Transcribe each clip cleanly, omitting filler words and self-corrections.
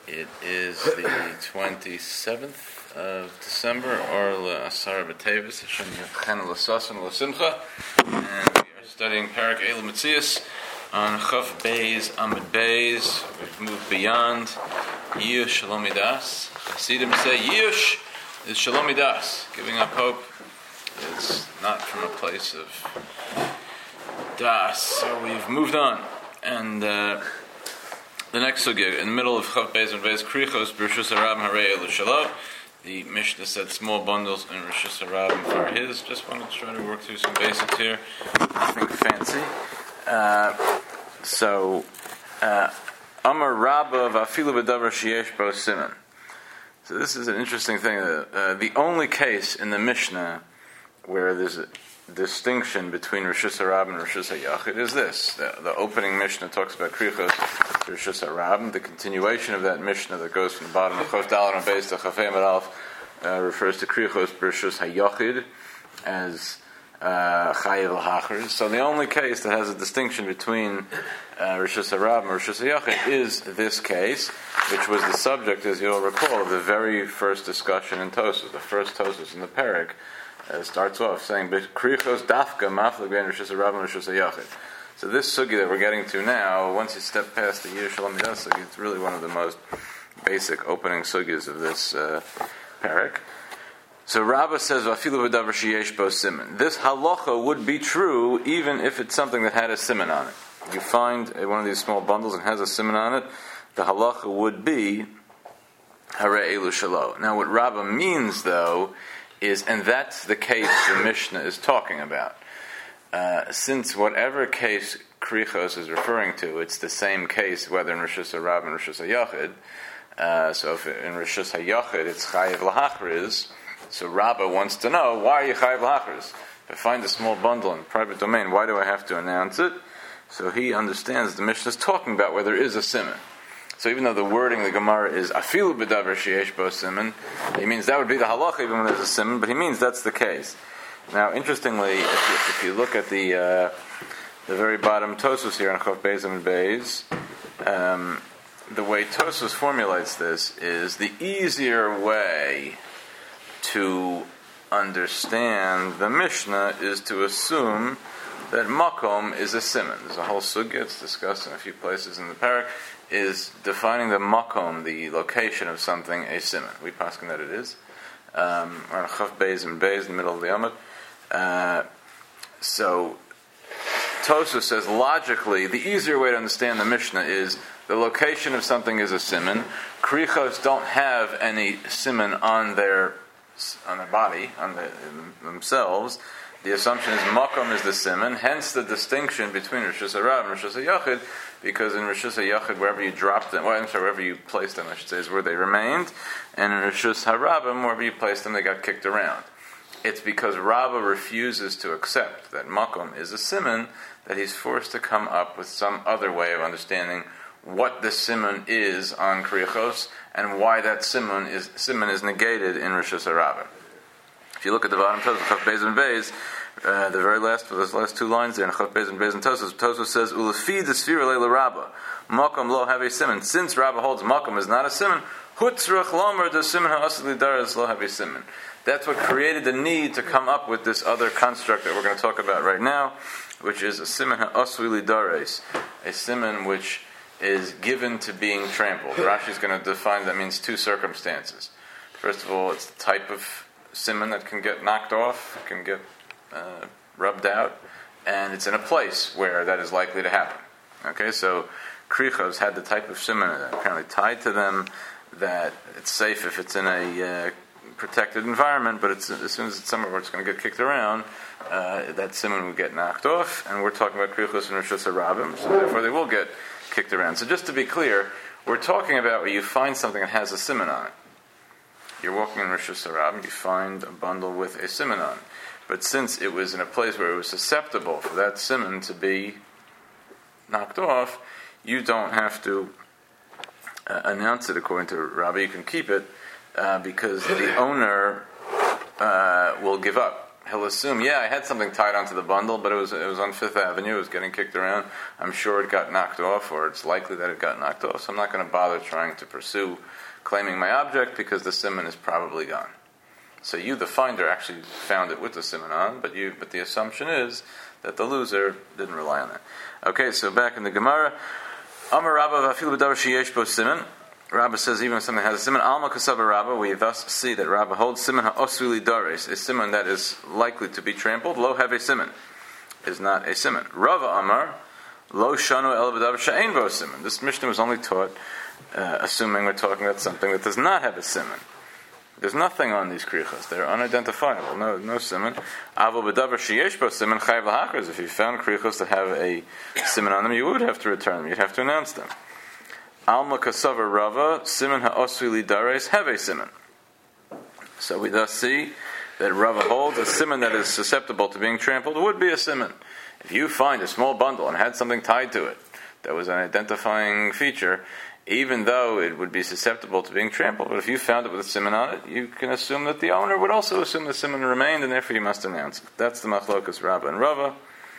It is the 27th of December, or Asar B'Tevis, Hashem Yevchen L'Sasan L'Simcha, and we are studying Parak Eila Metzias on Chaf Beis Amid Beis. We've moved beyond Yush Shalom Midas. Hasidim say Yush is Shalom Midas. Giving up hope is not from a place of Das. So we've moved on, and the next sugya, in the middle of Chaf Beis and Beis, Krichos B'Rishus Harabim Harei Elu Shalom. The Mishnah said small bundles in Rishus Harabim for his. Just wanted to try to work through some basics here. Nothing fancy. Amar Rabba V'Afilu B'Davar Sheyesh Bo Siman. So this is an interesting thing. The only case in the Mishnah where there's a distinction between Rishus Harabim and Rishus HaYachid is this. The opening Mishnah talks about Krichos Rishus Harabim. The continuation of that Mishnah that goes from the bottom of Chof Daled and Beis to Chaf Hey Amud Aleph refers to Krichos Rishus HaYachid as Chayiv L'Hachris. So the only case that has a distinction between Rishus Harabim and Rishus HaYachid is this case, which was the subject, as you'll recall, of the very first discussion in Tosfos. The first Tosfos in the Parak starts off saying, "Krichos dafka maflik ben Rishus Harabim and Rishus HaYachid." So this sugya that we're getting to now, once you step past the Yush Shalom Midas sugya, it's really one of the most basic opening sugyas of this parak. So Rabbah says, "V'afilu b'davar sheyesh bo siman." This halacha would be true even if it's something that had a siman on it. If you find one of these small bundles and has a siman on it, the halacha would be harei elu shalom. Now what Rabbah means, though, is, and that's the case the Mishnah is talking about. Since whatever case Krichos is referring to, it's the same case whether in Rishus Harabim and Rishus HaYachid. So if in Rishus HaYachid it's Chayiv L'Hachris, so Rabbah wants to know, why are you Chayiv L'Hachris? If I find a small bundle in the private domain, why do I have to announce it? So he understands the Mishnah is talking about where there is a siman. So even though the wording of the Gemara is Afilu B'Davar Sheyesh Bo Siman, he means that would be the halacha even when there's a siman, but he means that's the case. Now, interestingly, if you look at the very bottom Tosfos here on Chaf Beis and Beis, the way Tosfos formulates this is the easier way to understand the Mishnah is to assume that makom is a siman. There's a whole sugya, it's discussed in a few places in the parak, is defining the makom, the location of something, a siman. We paskin that it is. We're on Chaf Beis and Beis in the middle of the Amud. So Tosfos says logically the easier way to understand the Mishnah is the location of something is a siman. Krichos don't have any siman on their body, themselves. The assumption is makom is the siman, hence the distinction between Rishus Harabim and Rishus HaYachid, because in Rishus HaYachid, wherever you dropped them, wherever you placed them, I should say, is where they remained, and in Rishus Harabim, wherever you placed them, they got kicked around. It's because Rabbah refuses to accept that makom is a siman that he's forced to come up with some other way of understanding what the siman is on Krichos and why that siman is negated in Rishus Harabim. If you look at the bottom Tosfos, Chaf Beis and Beis, the very last, those last two lines there in Chaf Beis and Beis and Tosfos says, "Ulefi desfira leila Rabbah, makom lo have a siman." Since Rabbah holds makom is not a siman, hutzrach lomer the siman ha'asli daras lo have a siman. That's what created the need to come up with this other construct that we're going to talk about right now, which is a siman ha'asli dares, a siman which is given to being trampled. Rashi is going to define that means two circumstances. First of all, it's the type of siman that can get knocked off, can get rubbed out, and it's in a place where that is likely to happen. Okay, so Krichos had the type of siman that apparently tied to them that it's safe if it's in a protected environment, but as soon as it's somewhere where it's going to get kicked around, that siman will get knocked off, and we're talking about Krichos and Rishus Harabim, so therefore they will get kicked around. So just to be clear, we're talking about where you find something that has a siman on it. You're walking in Rishus Harabim, you find a bundle with a siman on. But since it was in a place where it was susceptible for that siman to be knocked off, you don't have to announce it according to Rabbi. You can keep it because the owner will give up. he'll assume, yeah, I had something tied onto the bundle, but it was on Fifth Avenue, it was getting kicked around. I'm sure it got knocked off, or it's likely that it got knocked off, so I'm not going to bother trying to pursue claiming my object because the siman is probably gone. So you, the finder, actually found it with the siman on, but the assumption is that the loser didn't rely on that. Okay, so back in the Gemara, Amar Rabba v'afilu b'davar sheyesh bo siman. Rabba says even if something has a siman, alma kasava Rabba, we thus see that Rabba holds siman ha'osuli dares, a siman that is likely to be trampled, lo have a siman, is not a siman. Rava Amar, lo shanu el b'davar she'ein bo siman. This Mishnah was only taught, assuming we're talking about something that does not have a siman. There's nothing on these krichos. They're unidentifiable. No siman. Avo b'davar sheyesh bo siman chayav l'hakros. If you found krichos that have a siman on them, you would have to return them. You'd have to announce them. Alma kasava Rava, siman ha'osri li dares, have a siman. So we thus see that Rava holds a siman that is susceptible to being trampled would be a siman. If you find a small bundle and had something tied to it that was an identifying feature, even though it would be susceptible to being trampled, but if you found it with a siman on it, you can assume that the owner would also assume the siman remained, and therefore you must announce it. That's the machlokas Rabba and Rava.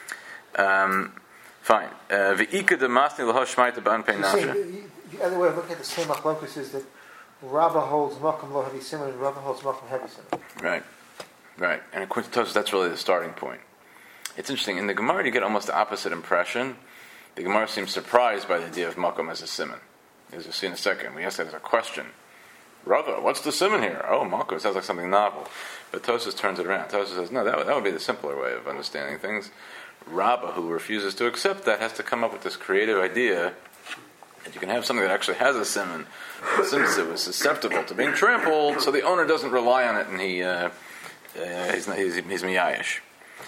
Fine. V'ika demasni l'hoshmaita ban pei nafsha. The other way of looking at the same machlokas is that Rabba holds makom lo heavy siman and Rava holds makom heavy siman. Right. And according to Tosfos, that's really the starting point. It's interesting. In the Gemara, you get almost the opposite impression. The Gemara seems surprised by the idea of makom as a siman. As you'll see in a second, we ask that as a question. Rava, what's the siman here? Oh, makom, sounds like something novel. But Tosfos turns it around. Tosfos says, no, that would be the simpler way of understanding things. Rabba, who refuses to accept that, has to come up with this creative idea that you can have something that actually has a siman, since it was susceptible to being trampled, so the owner doesn't rely on it, and he's miyayish.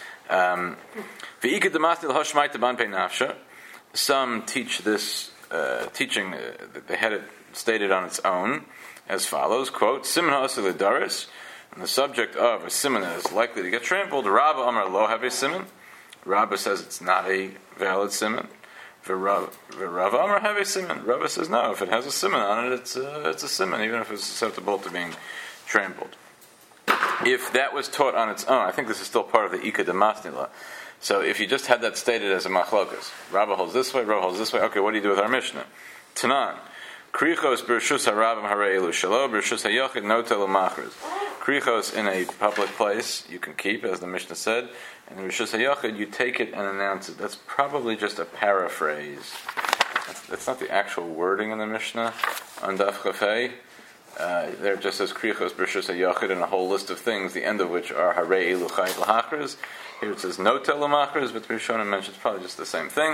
Some teach this teaching that they had it stated on its own as follows: quote, "Siman ha'aseh l'daris," on the subject of a siman that is likely to get trampled. Rabba Amar lo have a siman. Rabba says it's not a valid siman. Rava Amar have a siman. Rava says no. If it has a siman on it, it's a siman, even if it's susceptible to being trampled. If that was taught on its own, I think this is still part of the Ika Demasnila. So if you just had that stated as a machlokas, Rabba holds this way, Rava holds this way. Okay, what do you do with our Mishnah? Tanan, krichos b'rshus harabim harei elu shalo b'rshus hayachid notel umachris. Krichos in a public place you can keep, as the Mishnah said, and in Rishus hayachid you take it and announce it. That's probably just a paraphrase. That's not the actual wording in the Mishnah on Daf Chafei. There it just says krichos b'rshus hayachid and a whole list of things, the end of which are harei elu chayit l'hachris. Here it says notel umachris, but Rishonim mentions probably just the same thing.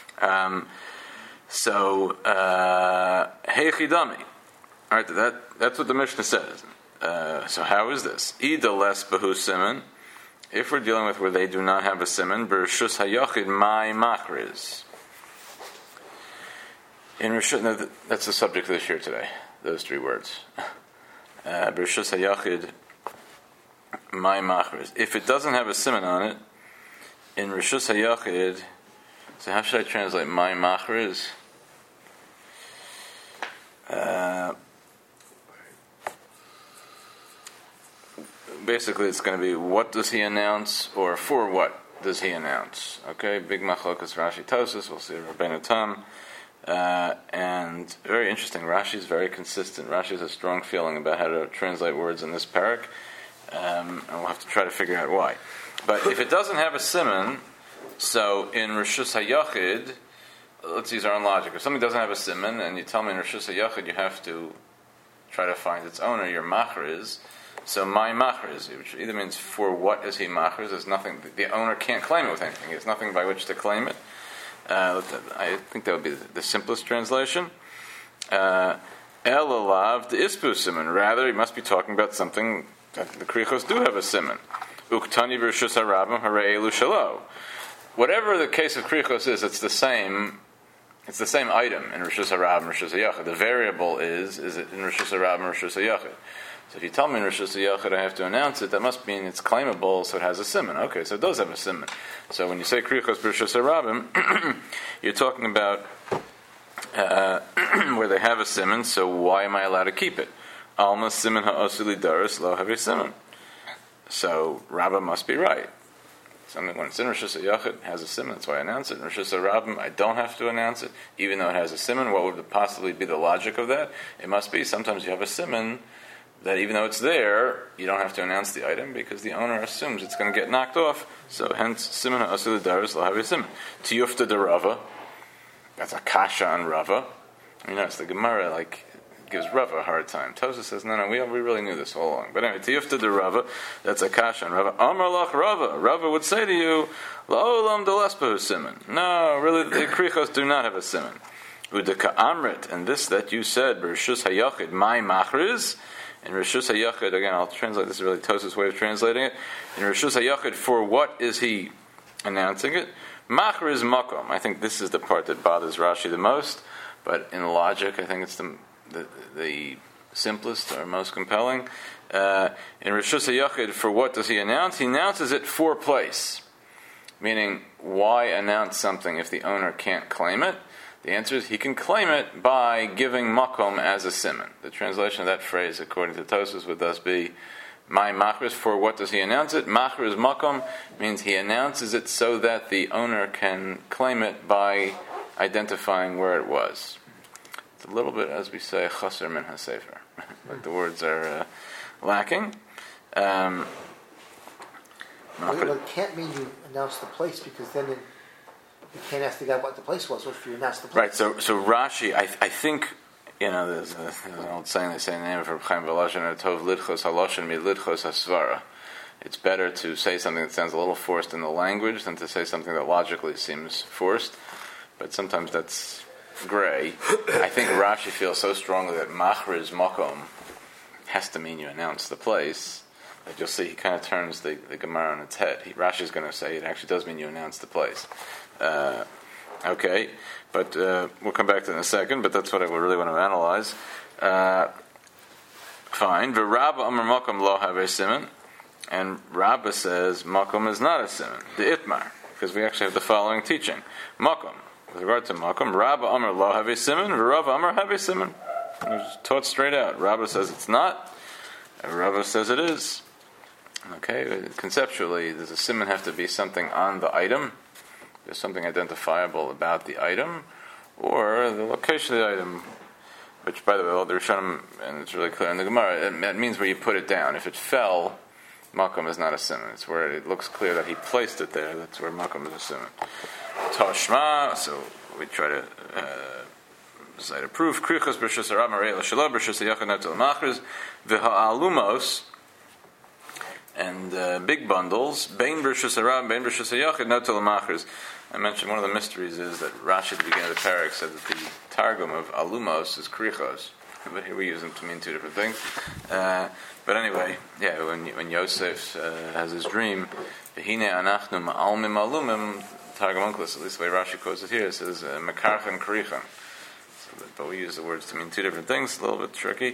So heichidami. All right, that's what the Mishnah says. So how is this? Ida les behu siman. If we're dealing with where they do not have a siman, b'rshus hayachid my machriz. In Rishus, no, that's the subject of this year today. Those three words. B'rshus hayachid my machriz. If it doesn't have a siman on it, in Rishus hayachid, so how should I translate my machriz? Basically, it's going to be what does he announce, or for what does he announce? Okay, big machlokas Rashi Tosfos. We'll see Rabbeinu Tam, and very interesting. Rashi is very consistent. Rashi has a strong feeling about how to translate words in this parak, and we'll have to try to figure out why. But if it doesn't have a siman, so in Rishus Hayachid, let's use our own logic. If something doesn't have a siman, and you tell me in Rishus Hayachid you have to try to find its owner, your machriz. So my machriz, which either means for what is he machriz? There's nothing. The owner can't claim it with anything. There's nothing by which to claim it. I think that would be the simplest translation. Elalav the ispu siman. Rather, he must be talking about something that the krichos do have a siman. Uktani v'rshus harabim harei elu shalo. Whatever the case of krichos is, it's the same. It's the same item in Rishus Harabim and Rishus Hayachid. The variable is it in Rishus Harabim or Rishus Hayachid? So if you tell me in Rishus Hayachid I have to announce it, that must mean it's claimable, so it has a siman. Okay, so it does have a siman. So when you say krichos b'Rishus Harabim, you're talking about where they have a siman. So why am I allowed to keep it? Alma siman ha'osili daris lo have a siman. So Rabbah must be right. Something when it's in Rosh Hashanah it has a simon, that's why I announce it. In Rosh Hashanah I don't have to announce it, even though it has a simon. What would possibly be the logic of that? It must be sometimes you have a simon that even though it's there, you don't have to announce the item because the owner assumes it's going to get knocked off. So hence, simon ha'asul daris lo have a simon. Tiyufta de Rava, that's a kasha on Rava. It's the Gemara gives Rava a hard time. Tosha says, no, we really knew this all along. But anyway, Tiyufta de Rava, that's a kasha on Rava. Amar lach Rava, Rava would say to you, la'olam de lespahu simon. No, really, the krichos do not have a simon. Udeka amrit, and this that you said, Rishus hayachid, my machriz. In Rishus hayachid, again, I'll translate, this is really Tosha's way of translating it. In Rishus hayachid, for what is he announcing it? Machriz makom. I think this is the part that bothers Rashi the most, but in logic, I think it's the simplest or most compelling. In Rishus hayachid, for what does he announce? He announces it for place. Meaning, why announce something if the owner can't claim it? The answer is he can claim it by giving makom as a simon. The translation of that phrase, according to Tosfos, would thus be, my machriz, for what does he announce it? Machriz makom means he announces it so that the owner can claim it by identifying where it was. It's a little bit, as we say, chaser min ha-sefer. Like the words are lacking. Well, it can't mean you announce the place because then you can't ask the guy what the place was. What if you announce the place? Right. So Rashi, I think there's an old saying they say in the name of Reb Chaim Volozhin, "Tov lidchos haloshin mi lidchos hasvara." It's better to say something that sounds a little forced in the language than to say something that logically seems forced. But sometimes that's gray. I think Rashi feels so strongly that machriz makom has to mean you announce the place that you'll see he kind of turns the Gemara on its head. Rashi's going to say it actually does mean you announce the place. Okay, but we'll come back to it in a second, but that's what I really want to analyze. Fine. V'Rabba Amar Makom lo have a simon, and Rabba says Makom is not a simon. The Itmar, because we actually have the following teaching. Makom, with regard to Makom, Rabba Amar lo have a simon, v'Rabba Amar have a simon. It was taught straight out. Rabba says it's not, and Rabba says it is. Okay, conceptually, does a simon have to be something on the item? There's something identifiable about the item, or the location of the item, which, by the way, all the Rishonim, and it's really clear in the Gemara, it means where you put it down. If it fell, makom is not a simon. It's where it looks clear that he placed it there. That's where makom is a simon. Tashma, so we try to cite a proof. Krichos b'rishus harab marei l'shalom b'rishus hayachid netel machriz v'ha'alumos, and big bundles, bein b'rishus harab, bein b'rishus hayachid netel machriz. I mentioned one of the mysteries is that Rashi at the beginning of the parak said that the targum of alumos is krichos, but here we use them to mean two different things. But anyway, when Yosef has his dream, v'hine anachnu ma'almim alumim, targum unclus, at least the way Rashi quotes it here, it says mekarchan krichon. But we use the words to mean two different things, a little bit tricky.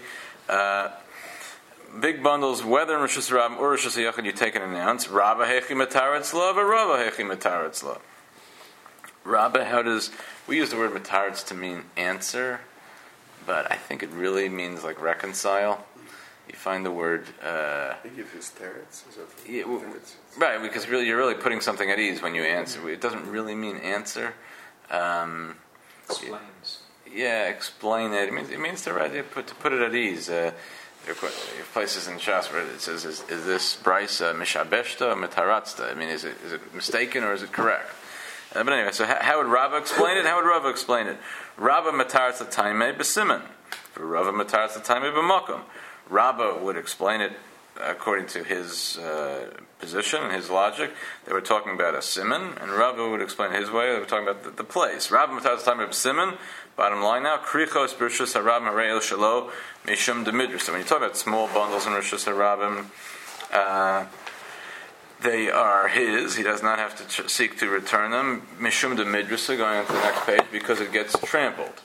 Big bundles, whether in Rishus Rabim or Rishus Hayachid, you take and announce, Rabba hechi mataratzla, v'Rabba hechi mataratzla. Rabba, we use the word mataritz to mean answer, but I think it really means like reconcile. You find the word. I think if it's teretz, right? Because really, you're really putting something at ease when you answer. It doesn't really mean answer. Explains. Explain it. It means to put it at ease. There are places in Shas where it says, "Is this brisa mishabeshta or mitaratzta?" I mean, is it mistaken or is it correct? But anyway, so how would Rava explain it? Rava mataratz l'taimei b'siman. For Rava mataratz l'taimei b'makom. Rava would explain it according to his position and his logic. They were talking about a simon, and Rava would explain his way. They were talking about the place. Rava mataratz l'taimei b'siman. Bottom line now, krichos b'rishus harab marei el shalo mishum demidrus. So when you talk about small bundles in rishus harabim, they are his. He does not have to seek to return them. Mishum de midrasa, going on to the next page, because it gets trampled.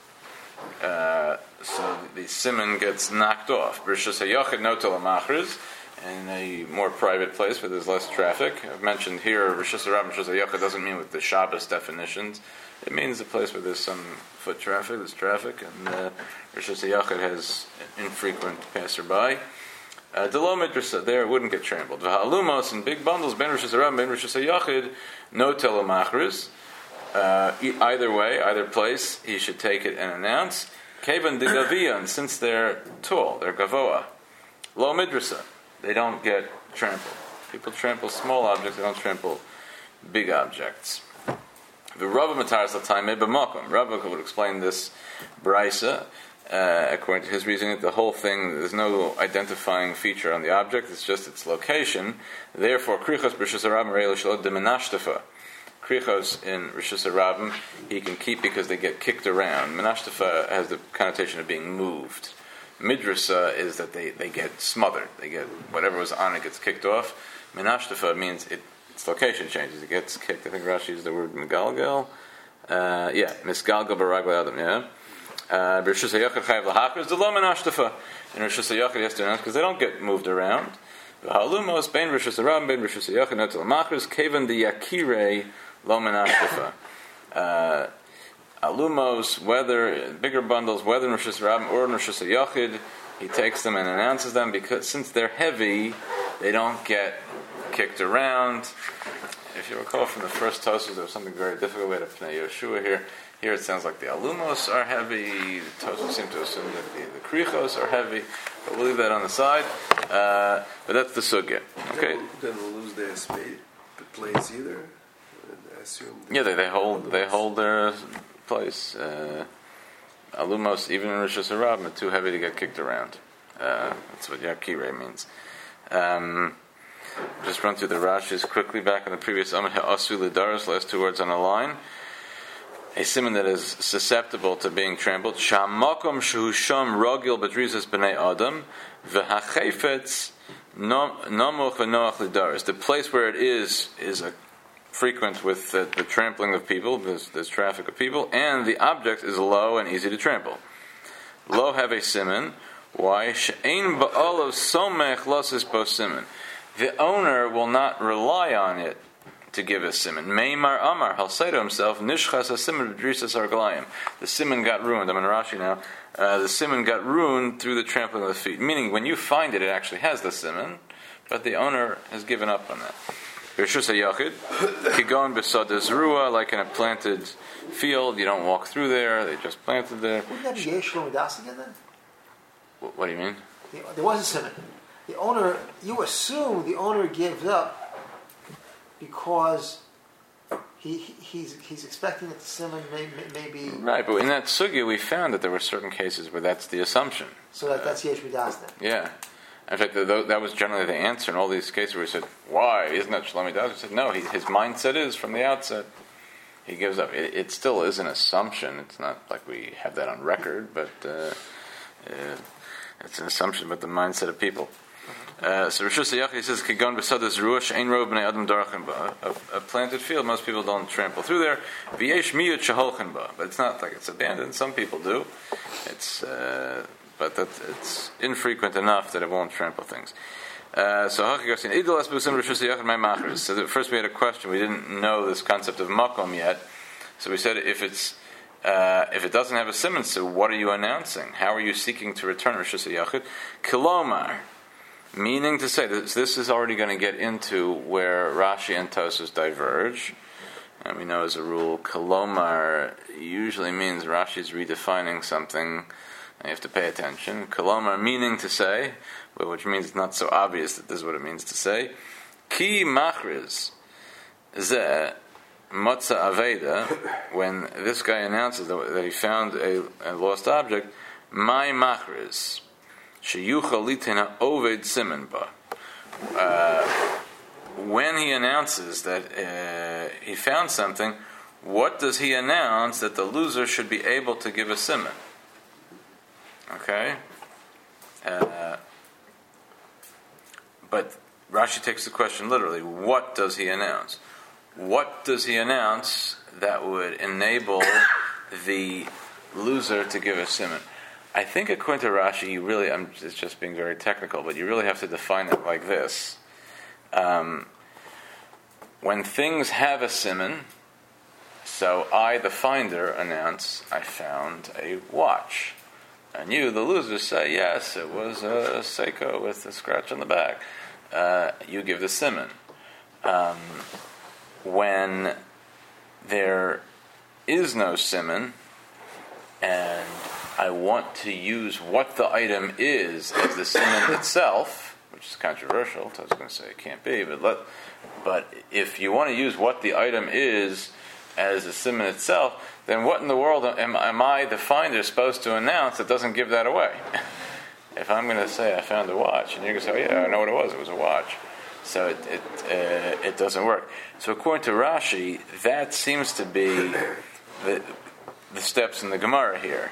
So the simon gets knocked off. B'rishus hayachid notel machriz, in a more private place where there's less traffic. I've mentioned here, Rishus Harab, Rishus Hayachid doesn't mean with the Shabbos definitions. It means a place where there's some foot traffic, and Rishus Hayachid has infrequent passerby. Delo midrasa, there it wouldn't get trampled. V'halumos in big bundles, ben Rosh Hashanah, ben Rosh Hashanah, no telemachris. Either way, either place, he should take it and announce. Kevan de gavian, since they're tall, they're gavoa. Lo midrasa, they don't get trampled. People trample small objects, they don't trample big objects. The Rava Mataras Latayme b'makom. Rava would explain this brisa according to his reasoning. The whole thing, there's no identifying feature on the object; it's just its location. Therefore, krichos b'rishus harabim re'elo shelo demenashtafa. Krichos in rishus harabim he can keep because they get kicked around. Menashtafa has the connotation of being moved. Midrasa is that they get smothered. They get whatever was on it gets kicked off. Menashtafa means its location changes. It gets kicked. I think Rashi used the word megalgal. Misgalgal b'ragla adam. Yeah. B'rishus hayachid chayav lahakris the lo menashtafa. In rishus hayachid he has to announce because they don't get moved around. V'halumos bein rishus harabim bein rishus hayachid not telamachris kevan the yakirei lo menashtafa. Alumos, whether bigger bundles, whether in Rosh Hashanah or in Rosh Hashanah, he takes them and announces them because since they're heavy, they don't get kicked around. If you recall from the first Tosfos, there was something very difficult. We had a Pnei Yeshua here. Here it sounds like the alumos are heavy. The Tosfos seem to assume that the krichos are heavy, but we'll leave that on the side. But that's the sugya. Okay. Then we'll lose their spade, the place either. I assume. Yeah, they hold their place. Alumos, even in Rosh Hashanah, are too heavy to get kicked around. That's what Yakire means. Just run through the Rashis quickly. Back in the previous Amud Ha'asu Lidaros, last two words on a line. A simon that is susceptible to being trampled. Shamakom Shusham Rogil Badrizas B'nei Adam V'Hachefetz Namuch V'Noach Lidaros. The place where it is a frequent with the trampling of people. There's traffic of people, and the object is low and easy to trample. Lo have a simon. Why? She'ein ba'alav somech losis bo simon. The owner will not rely on it to give a simon. Meimar Amar, he'll say to himself, Nishchas ha-simon b'drisas argalayim. The simon got ruined. I'm in Rashi now. The simon got ruined through the trampling of the feet. Meaning, when you find it, it actually has the simon, but the owner has given up on that. Rishus hayachid, kigon b'sad zrua, like in a planted field, you don't walk through there, they just planted there. Wouldn't that be Yesh Lo Midas again then? What do you mean? There was a simon. The owner, you assume the owner gives up because he's expecting that the simon may be... Right, but in that sugya we found that there were certain cases where that's the assumption. So that's Yesh Midas then? Yeah. In fact, that was generally the answer in all these cases where he said, why? Isn't that Shlomi Das? He said, no, his mindset is from the outset. He gives up. It still is an assumption. It's not like we have that on record, but it's an assumption about the mindset of people. So Rishus HaYachid says, Kigon b'sadas ruach ein rov b'nei adam darchen ba. A planted field, most people don't trample through there. V'yesh miyut sheholchen ba. But it's not like it's abandoned. Some people do. But it's infrequent enough that it won't trample things. So first we had a question. We didn't know this concept of makom yet. So we said if it doesn't have a simon, so what are you announcing? How are you seeking to return Rishus HaYachid? Kilomar, meaning to say this is already going to get into where Rashi and Tosfos diverge. And we know as a rule, Kilomar usually means Rashi's redefining something. You have to pay attention. Kolomar, meaning to say, which means it's not so obvious that this is what it means to say. Ki machriz ze motza aveda. When this guy announces that he found a lost object, my machriz sheyuchal litin oved simon ba. When he announces that he found something, what does he announce that the loser should be able to give a simon? Okay, but Rashi takes the question literally. What does he announce? What does he announce that would enable the loser to give a simon? I think according to Rashi, it's just being very technical, but you really have to define it like this. When things have a simon, so I, the finder, announce I found a watch. And you, the loser, say, yes, it was a Seiko with a scratch on the back. You give the siman. When there is no siman, and I want to use what the item is as the siman itself, which is controversial, I was going to say it can't be, but if you want to use what the item is as the siman itself, then what in the world am I, the finder, supposed to announce that doesn't give that away? If I'm going to say I found a watch, and you're going to say, oh, yeah, I know what it was a watch. So it doesn't work. So according to Rashi, that seems to be the steps in the Gemara here.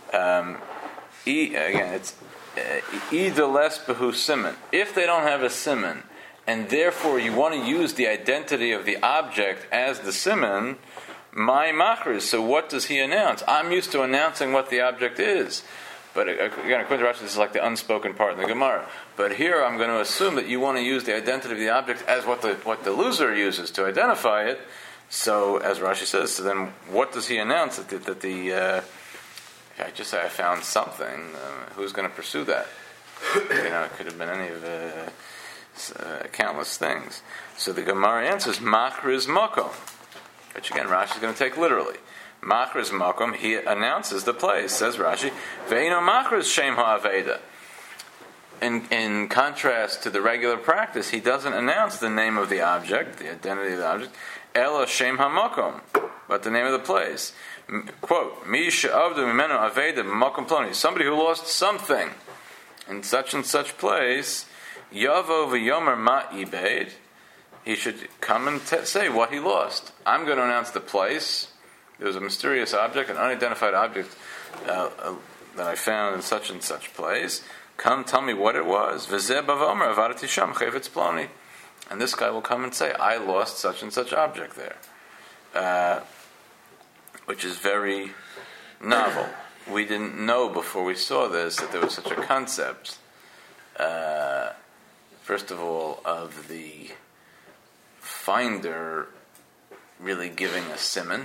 Again, it's either less behu siman. If they don't have a siman, and therefore you want to use the identity of the object as the siman, my machris. So what does he announce? I'm used to announcing what the object is. But again, according to Rashi, this is like the unspoken part in the Gemara. But here I'm going to assume that you want to use the identity of the object as what the loser uses to identify it. So, as Rashi says, so then what does he announce? That if I just say I found something, who's going to pursue that? It could have been any of countless things. So the Gemara answers, machriz makom. Which again, Rashi is going to take literally. Machriz makom, he announces the place, says Rashi, ve'ino machriz shem ha'aveda. In contrast to the regular practice, he doesn't announce the name of the object, the identity of the object, ela shem ha'makom, but the name of the place. Quote, mi she'avdu mimenu aveda b'makom ploni, somebody who lost something in such and such place, yavo v'yomer ma ibeid, he should come and say what he lost. I'm going to announce the place. There was a mysterious object, an unidentified object that I found in such and such place. Come tell me what it was. V'zeh b'vomer avadati sham chayvetz ploni. And this guy will come and say, I lost such and such object there. Which is very novel. We didn't know before we saw this that there was such a concept. First of all, of the finder really giving a siman,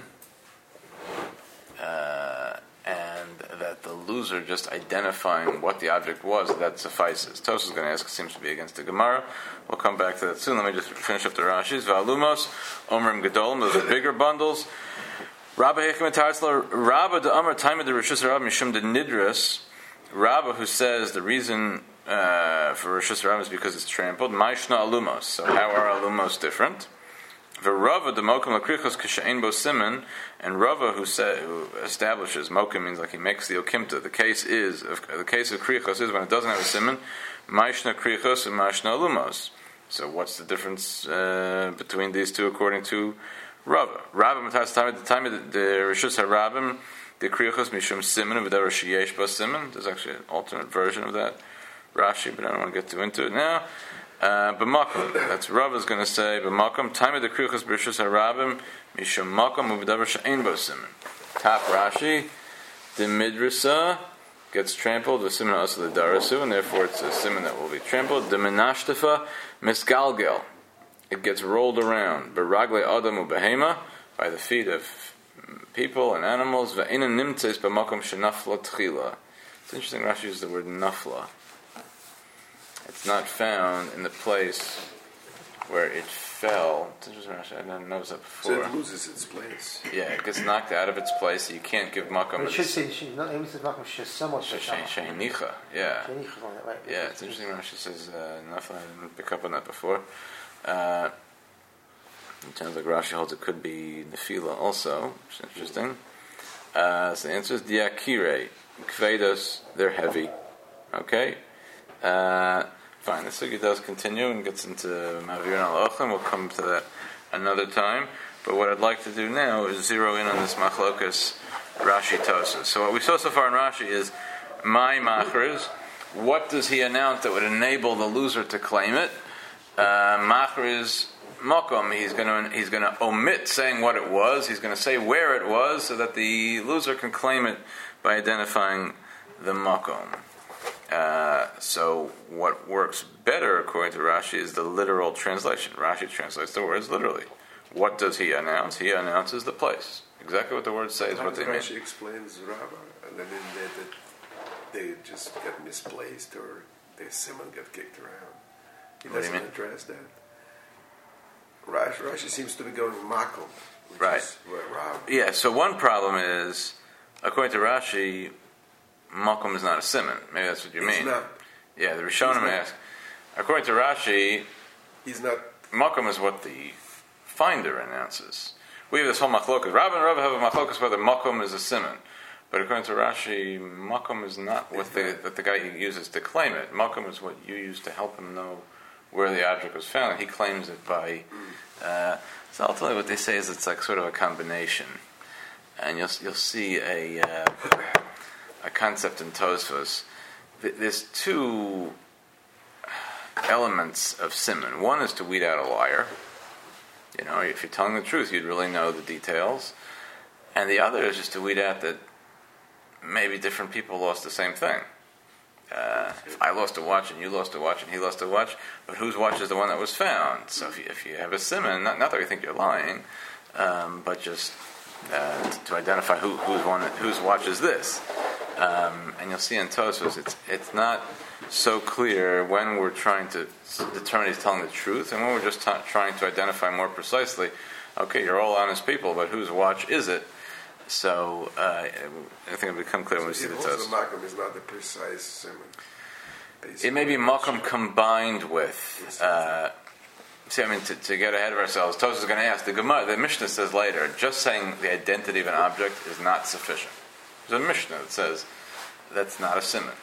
and that the loser just identifying what the object was, that suffices. Tosas is going to ask, seems to be against the Gemara. We'll come back to that soon. Let me just finish up the Rashis. Va'alumos, Omrim Gedolim, those are bigger bundles. Rabba Hechim Tarzla, Rabba de Amar Taima de Rishus Rabba Mishum de Nidras, Rabba who says the reason for Rishus Rabba is because it's trampled. Maishna Alumos. So how are Alumos different? Rava the Mokum Lakrichos Kishain Bo Siman, and Rava who establishes Mokum means like he makes the Okimta. The case of Krichos is when it doesn't have a Siman, Maishna Krichos and Maishna Alumos. So what's the difference between these two according to Rava? Rava Matas time at the time of the Rishus HaRabim, the Krichos Mishum Siman of V'davar Sheyesh Bo Siman. There's actually an alternate version of that Rashi, but I don't want to get too into it now. B'makom, that's Rav is going to say b'makom time of the krichos b'rishus harabim mishum makom u'v'davar she'ein bo siman. Top Rashi, the midrasa gets trampled with siman also the darasu, and therefore it's a siman that will be trampled. The menashtafa misgalgel, it gets rolled around. B'ragle adam u'behema, by the feet of people and animals. V'eina nimtzeis b'makom shenafla tchila. It's interesting. Rashi uses the word nafla. It's not found in the place where it fell. I didn't notice that before. So it loses its place. Yeah, it gets knocked out of its place. So you can't give makam. It should say maybe says makam somewhat sheinicha. Yeah. Yeah, it's interesting. Rashi says nothing. I didn't pick up on that before. It sounds like Rashi holds it could be nefila also, which is interesting. So the answer is diakire. Kvedos, they're heavy. Okay. Fine, the sugya does continue and gets into Ma'avirin al-Ochim. We'll come to that another time. But what I'd like to do now is zero in on this machlokas Rashi Tosas. So what we saw so far in Rashi is my machriz. What does he announce that would enable the loser to claim it? Machriz makom. He's going to omit saying what it was. He's going to say where it was so that the loser can claim it by identifying the makom. So what works better, according to Rashi, is the literal translation. Rashi translates the words literally. What does he announce? He announces the place. Exactly what the words say is what they mean. Rashi explains Rava, and then they just get misplaced or their simon got kicked around. He What do you doesn't mean? address that. Rashi seems to be going makom. Right. Rav. Yeah, so one problem is, according to Rashi, makom is not a simon. Maybe that's what you He's mean. not. Yeah, the Rishonim ask. According to Rashi, He's not. makom is what the finder announces. We have this whole machlokas. Rav and Rav have a machlokas whether makom is a simon. But according to Rashi, makom is not what the guy uses to claim it. Makom is what you use to help him know where the object was found. And he claims it by... so ultimately what they say is it's like sort of a combination. And you'll see a concept in Tosfos. There's two elements of simon. One is to weed out a liar. You know, if you're telling the truth, you'd really know the details. And the other is just to weed out that maybe different people lost the same thing. If I lost a watch and you lost a watch and he lost a watch, but whose watch is the one that was found? So if you have a simon, not that we think you're lying, but just to identify whose watch is this. And you'll see in Tosfos, it's not so clear when we're trying to determine he's telling the truth and when we're just trying to identify more precisely, okay, you're all honest people, but whose watch is it? So I think it'll become clear when we see the Also, Tosfos. makom is not the precise simon. It may be makom combined with. See, I mean, to get ahead of ourselves, Tosfos is going to ask. The Mishnah says later, just saying the identity of an object is not sufficient. There's a Mishnah that says that's not a simon.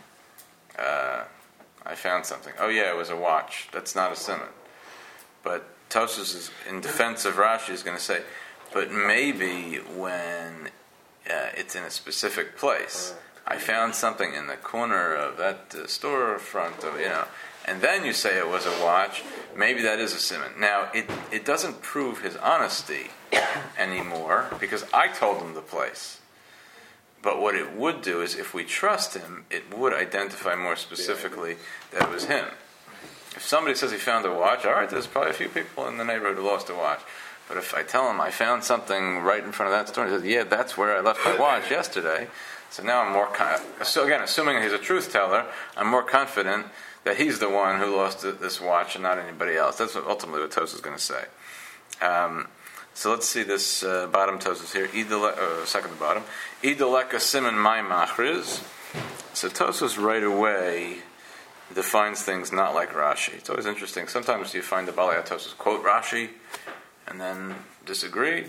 I found something. Oh yeah, it was a watch. That's not a simon. But Tosfos is in defense of Rashi is going to say, but maybe when it's in a specific place. I found something in the corner of that storefront, and then you say it was a watch. Maybe that is a simon. Now, it doesn't prove his honesty anymore because I told him the place. But what it would do is, if we trust him, it would identify more specifically that it was him. If somebody says he found a watch, all right, there's probably a few people in the neighborhood who lost a watch. But if I tell him I found something right in front of that store, he says, yeah, that's where I left my watch yesterday. So now I'm more so again, assuming he's a truth teller, I'm more confident that he's the one who lost this watch and not anybody else. That's ultimately what Tosfos is going to say. So let's see this bottom Tosfos here. Second to bottom. Idoleka simon my machriz. So Tosfos right away defines things not like Rashi. It's always interesting. Sometimes you find the Balei Tosfos quote Rashi and then disagree,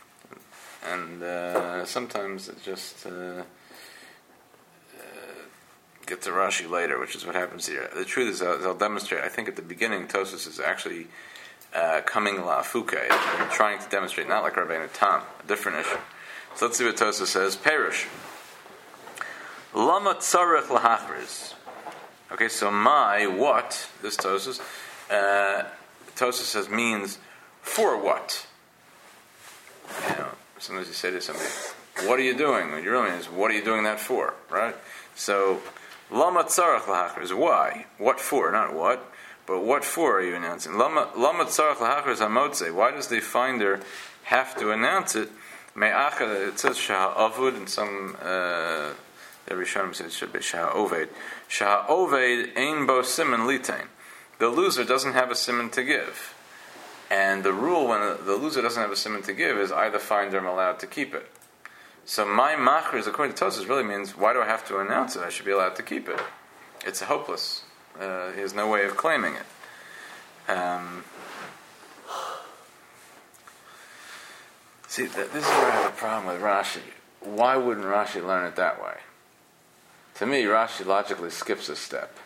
and sometimes it just get to Rashi later, which is what happens here. The truth is, I'll demonstrate. I think at the beginning, Tosfos is actually coming la'afuke, trying to demonstrate, not like Rabbeinu Tam, a different issue. So let's see what Tosfos says. Perish. Lama tzarech lahachriz. Okay, so what, this Tosfos, Tosfos says means for what? Sometimes you say to somebody, what are you doing? What you really mean is, what are you doing that for? Right? So, lama tzarech lahachriz, why? What for? Not what, but what for are you announcing? Lama tzarech lahachriz hamotze, why does the finder have to announce it? It says shaha'avud, and some every Rishonim says it should be shaha'oved. Shaha'oved ein bo simon litain. The loser doesn't have a simon to give. And the rule when the loser doesn't have a simon to give is I, the finder, am allowed to keep it. So my machriz, according to Tosfos, really means, why do I have to announce it? I should be allowed to keep it. It's hopeless. He has no way of claiming it. See, this is where I have a problem with Rashi. Why wouldn't Rashi learn it that way? To me, Rashi logically skips a step.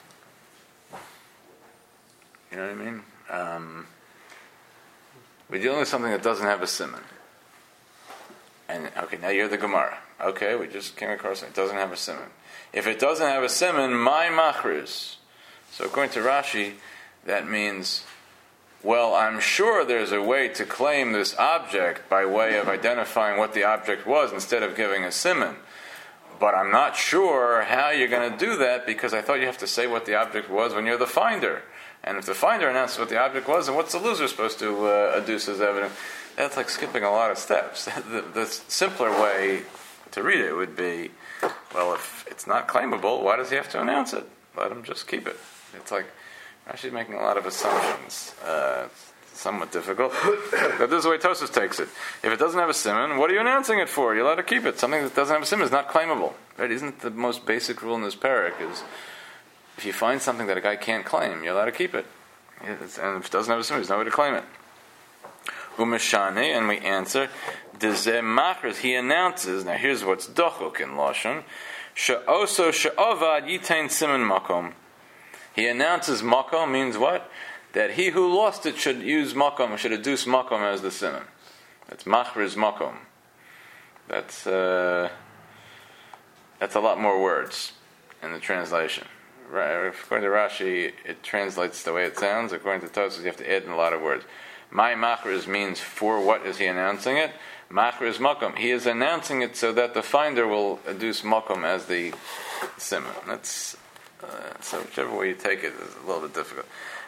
You know what I mean? We're dealing with something that doesn't have a simon. And, okay, now you're the Gemara. Okay, we just came across it. It doesn't have a simon. If it doesn't have a simon, my machriz. So according to Rashi, that means, well, I'm sure there's a way to claim this object by way of identifying what the object was instead of giving a simon. But I'm not sure how you're going to do that because I thought you have to say what the object was when you're the finder. And if the finder announces what the object was, then what's the loser supposed to adduce as evidence? That's like skipping a lot of steps. The simpler way to read it would be, Well, if it's not claimable, why does he have to announce it? Let him just keep it. It's like Rashi's making a lot of assumptions. Somewhat difficult. But this is the way Tosfos takes it. If it doesn't have a siman, what are you announcing it for? You're allowed to keep it. Something that doesn't have a siman is not claimable. Right? Isn't the most basic rule in this parak is if you find something that a guy can't claim, you're allowed to keep it. And if it doesn't have a siman, there's no way to claim it. Umeshani, and we answer, Dezeh machris, he announces, now here's what's dochuk in Lashon, She'oso she'ovad yitain siman makom. He announces makom means what? That he who lost it should use makom, should adduce makom as the siman. That's machriz makom. That's a lot more words in the translation. Right, according to Rashi, it translates the way it sounds. According to Tosfos, you have to add in a lot of words. My machriz means for what is he announcing it? Machriz makom. He is announcing it so that the finder will adduce makom as the siman. That's so whichever way you take it is a little bit difficult.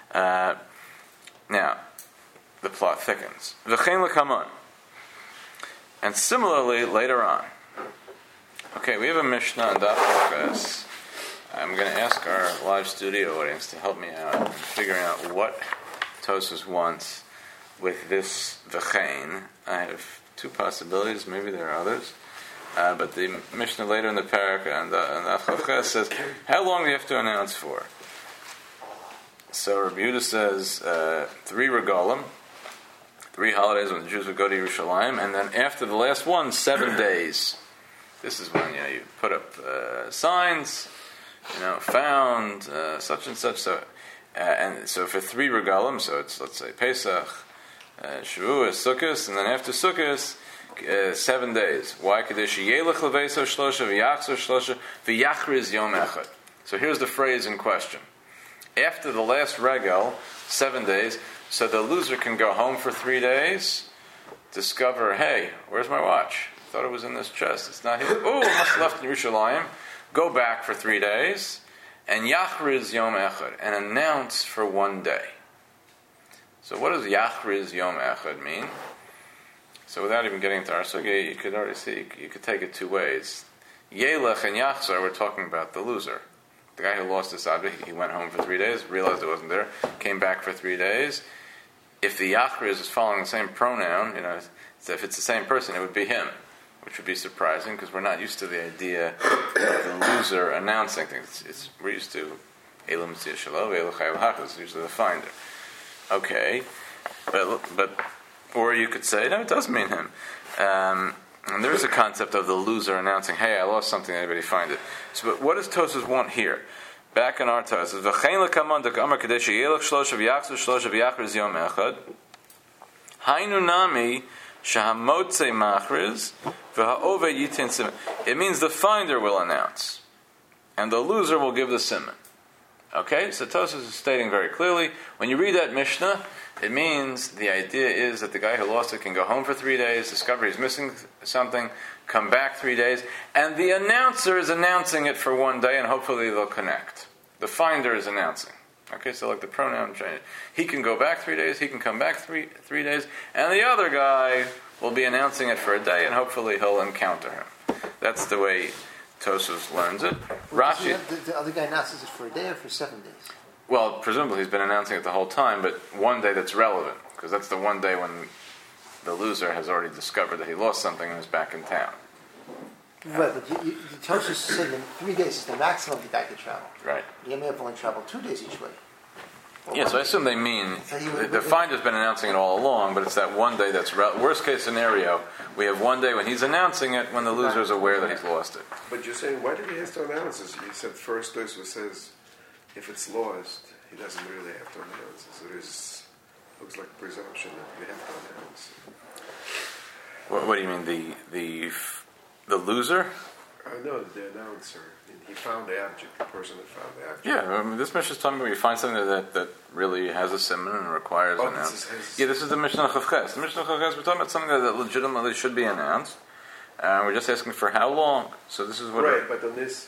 Now, the plot thickens. V'chein l'kamon. And similarly, later on. Okay, we have a Mishnah on Daf Chokas. I'm going to ask our live studio audience to help me out in figuring out what Tosfos wants with this v'chein. I have two possibilities, maybe there are others. But the Mishnah later in the parak on Daf Chokas says, how long do you have to announce for? So Rabbi Yehuda says 3 regalim, 3 holidays when the Jews would go to Yerushalayim, and then after the last one, 7 days. This is when you put up signs, found such and such. So and so for 3 regalim, so it's let's say Pesach, Shavuos, Sukkot, and then after Sukkot, 7 days. Why? Kadesh yelech leveso shlosha v'yachzor shlosha v'yachriz yom echad. So here's the phrase in question. After the last regal, 7 days, so the loser can go home for 3 days, discover, hey, where's my watch? I thought it was in this chest. It's not here. Oh, I must have left in Yerushalayim. Go back for 3 days, and Yachriz Yom Echad, and announce for 1 day. So what does Yachriz Yom Echad mean? So without even getting into our sugya, you could already see, you could take it 2 ways. Yelech and Yachzor, we're talking about the loser. The guy who lost his object, he went home for 3 days, realized it wasn't there, came back for 3 days. If the Yachriz is following the same pronoun, if it's the same person, it would be him, which would be surprising because we're not used to the idea of the loser announcing things. We're used to Elam Tzia Shalom, Elam Chayav Hachas, it's usually the finder. Okay, but or you could say, no, it does mean him. And there is a concept of the loser announcing, hey, I lost something, anybody find it. So, but what does Tosfos want here? Back in our Torah, it says, V'chein l'kamon d'kamar kadesh yelech shlosha v'yachzor shlosha v'yachriz yom echad hainu nami shahamotze machriz v'ha'ove yitin siman. It means the finder will announce, and the loser will give the siman. Okay, so Tosfos is stating very clearly, when you read that Mishnah, it means the idea is that the guy who lost it can go home for 3 days, discover he's missing something, come back 3 days, and the announcer is announcing it for 1 day, and hopefully they'll connect. The finder is announcing. Okay, so like the pronoun change. He can go back 3 days, he can come back three days, and the other guy will be announcing it for a day, and hopefully he'll encounter him. That's the way Tosfos learns it. Rashi, the other guy announces it for a day or for 7 days? Well, presumably he's been announcing it the whole time, but 1 day that's relevant, because that's the 1 day when the loser has already discovered that he lost something and is back in town. Right, but Tosfos said that 3 days is the maximum the guy could travel. Right. He may have only traveled 2 days each way. Yeah, so I assume they mean the finder's been announcing it all along, but it's that 1 day that's worst case scenario. We have 1 day when he's announcing it when the loser is aware that he's lost it. But you're saying, why did he have to announce this? You said first Tosfos says, if it's lost, he doesn't really have to announce it. So there's, looks like presumption that you have to announce. What do you mean, the loser? No, the announcer. He found the object, the person that found the object. Yeah, I mean, this Mishnah is talking about you find something that really has a siman and requires an announcement. This is the Mishnah Chavches. The Mishnah Chavches, we're talking about something that legitimately should be announced. We're just asking for how long. So this is what... Right, but on this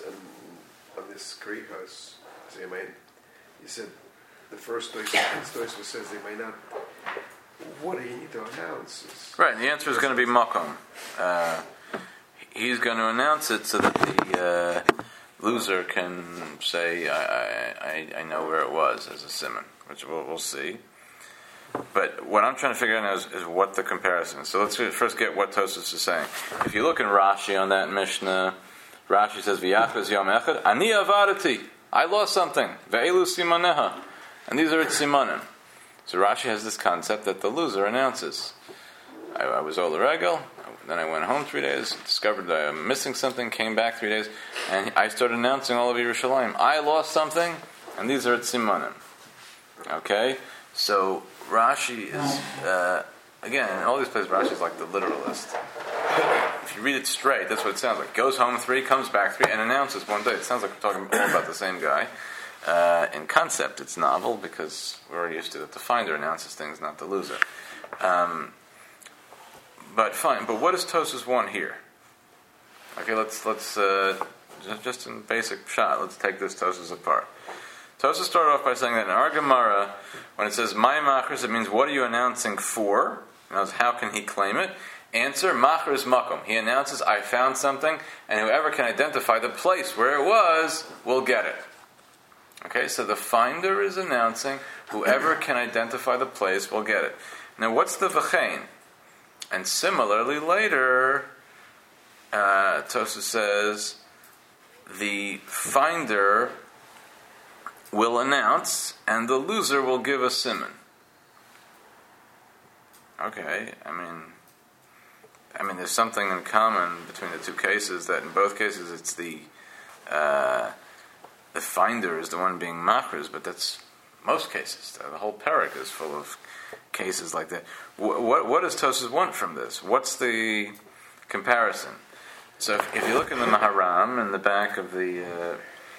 Kriyas, you said the first Tosfos says they may not... What do you need to announce? Right, and the answer is going to be makom. he's going to announce it so that the loser can say, I know where it was as a simon, which we'll see. But what I'm trying to figure out now is what the comparison is. So let's first get what Tosfos is saying. If you look in Rashi on that Mishnah, Rashi says, V'yachaz yom echad, ani avadati, I lost something, ve'elu simaneha, and these are its simanim. So Rashi has this concept that the loser announces. I was Ola Regel, then I went home 3 days, discovered that I'm missing something, came back 3 days, and I started announcing all of Yerushalayim. I lost something, and these are its simanim. Okay? So Rashi is, again, in all these places, Rashi is like the literalist. If you read it straight, that's what it sounds like. Goes home 3, comes back 3, and announces one day. It sounds like we're talking all about the same guy. In concept, it's novel because we're already used to that the finder announces things, not the loser. But fine. But what does Tosfos want here? Okay, let's just in basic shot, let's take this Tosfos apart. Tosfos started off by saying that in our Gemara, when it says "my machris," it means what are you announcing for? How can he claim it? Answer: machris makom. He announces, "I found something," and whoever can identify the place where it was will get it. Okay, so the finder is announcing, whoever can identify the place will get it. Now, what's the v'chein? And similarly, later, Tosfos says the finder will announce, and the loser will give a siman. Okay, I mean, there's something in common between the two cases. That in both cases, it's the finder is the one being machris, but that's most cases. The whole parak is full of cases like that. What does Tosfos want from this? What's the comparison? So if you look in the Maharam in the back of the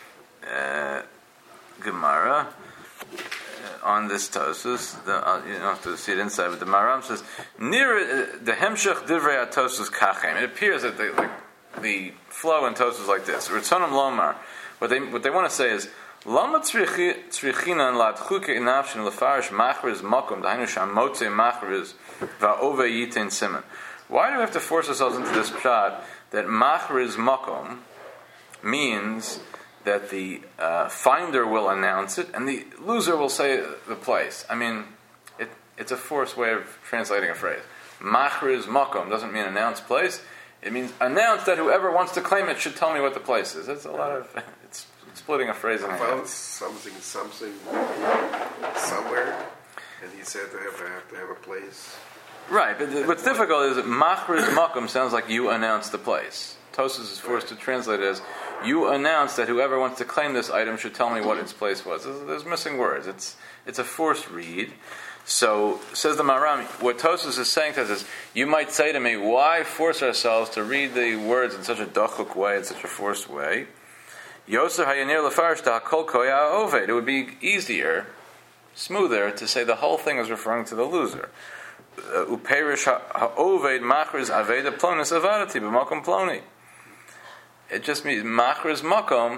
Gemara on this Tosfos, you don't have to see it inside, but the Maharam says near the hemshech divrei Tosfos kachem. It appears that the flow in Tosfos is like this. Ritzonim lomar. What they want to say is lama tzrichinan ladchuke inafshin lefarish machriz makom dainu shamotze machriz va'ove yitin siman. Why do we have to force ourselves into this shot that machriz makom means that the finder will announce it and the loser will say the place? I mean, it's a forced way of translating a phrase. Machriz makom doesn't mean announce place. It means announce that whoever wants to claim it should tell me what the place is. That's a lot of... It's splitting a phrase in half. I found something somewhere, and he said I have to have a place. Right, but what's difficult is that machriz makom sounds like you announce the place. Tosfos is forced to translate it as you announce that whoever wants to claim this item should tell me what its place was. There's missing words. It's a forced read. So, says the Maharam, what Tosfos is saying to us is, you might say to me, why force ourselves to read the words in such a dachuk way, in such a forced way? Yoser hayanir lefarish hakol koya oved. It would be easier, smoother, to say the whole thing is referring to the loser. Uperish ha'oved machriz aveda plonis avadati b'makom ploni. It just means machriz makom.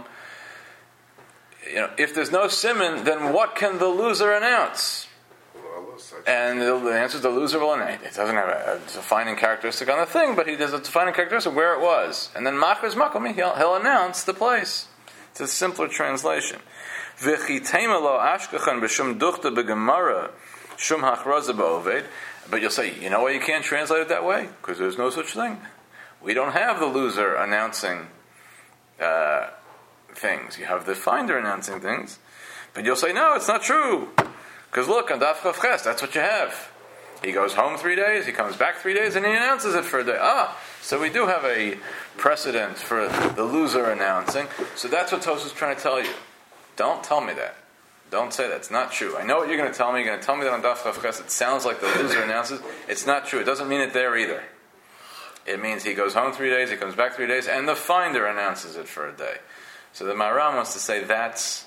If there's no siman, then what can the loser announce? And the answer is the loser will announce. It doesn't have a defining characteristic on the thing, but he does a defining characteristic where it was. And then machriz makom, he'll announce the place. It's a simpler translation. V'chitema ashkachan b'shum duchta b'gemara shum hachraza ba'oved. But you'll say, you know why you can't translate it that way? Because there's no such thing. We don't have the loser announcing things. You have the finder announcing things. But you'll say, no, it's not true. Because look, on Daf Chav Ches, that's what you have. He goes home 3 days, he comes back 3 days, and he announces it for a day. So we do have a precedent for the loser announcing. So that's what Tosfos is trying to tell you. Don't tell me that. Don't say that. It's not true. I know what you're going to tell me. You're going to tell me that on Daf Chav Ches it sounds like the loser announces. It's not true. It doesn't mean it there either. It means he goes home 3 days, he comes back 3 days, and the finder announces it for a day. So the Maharam wants to say that's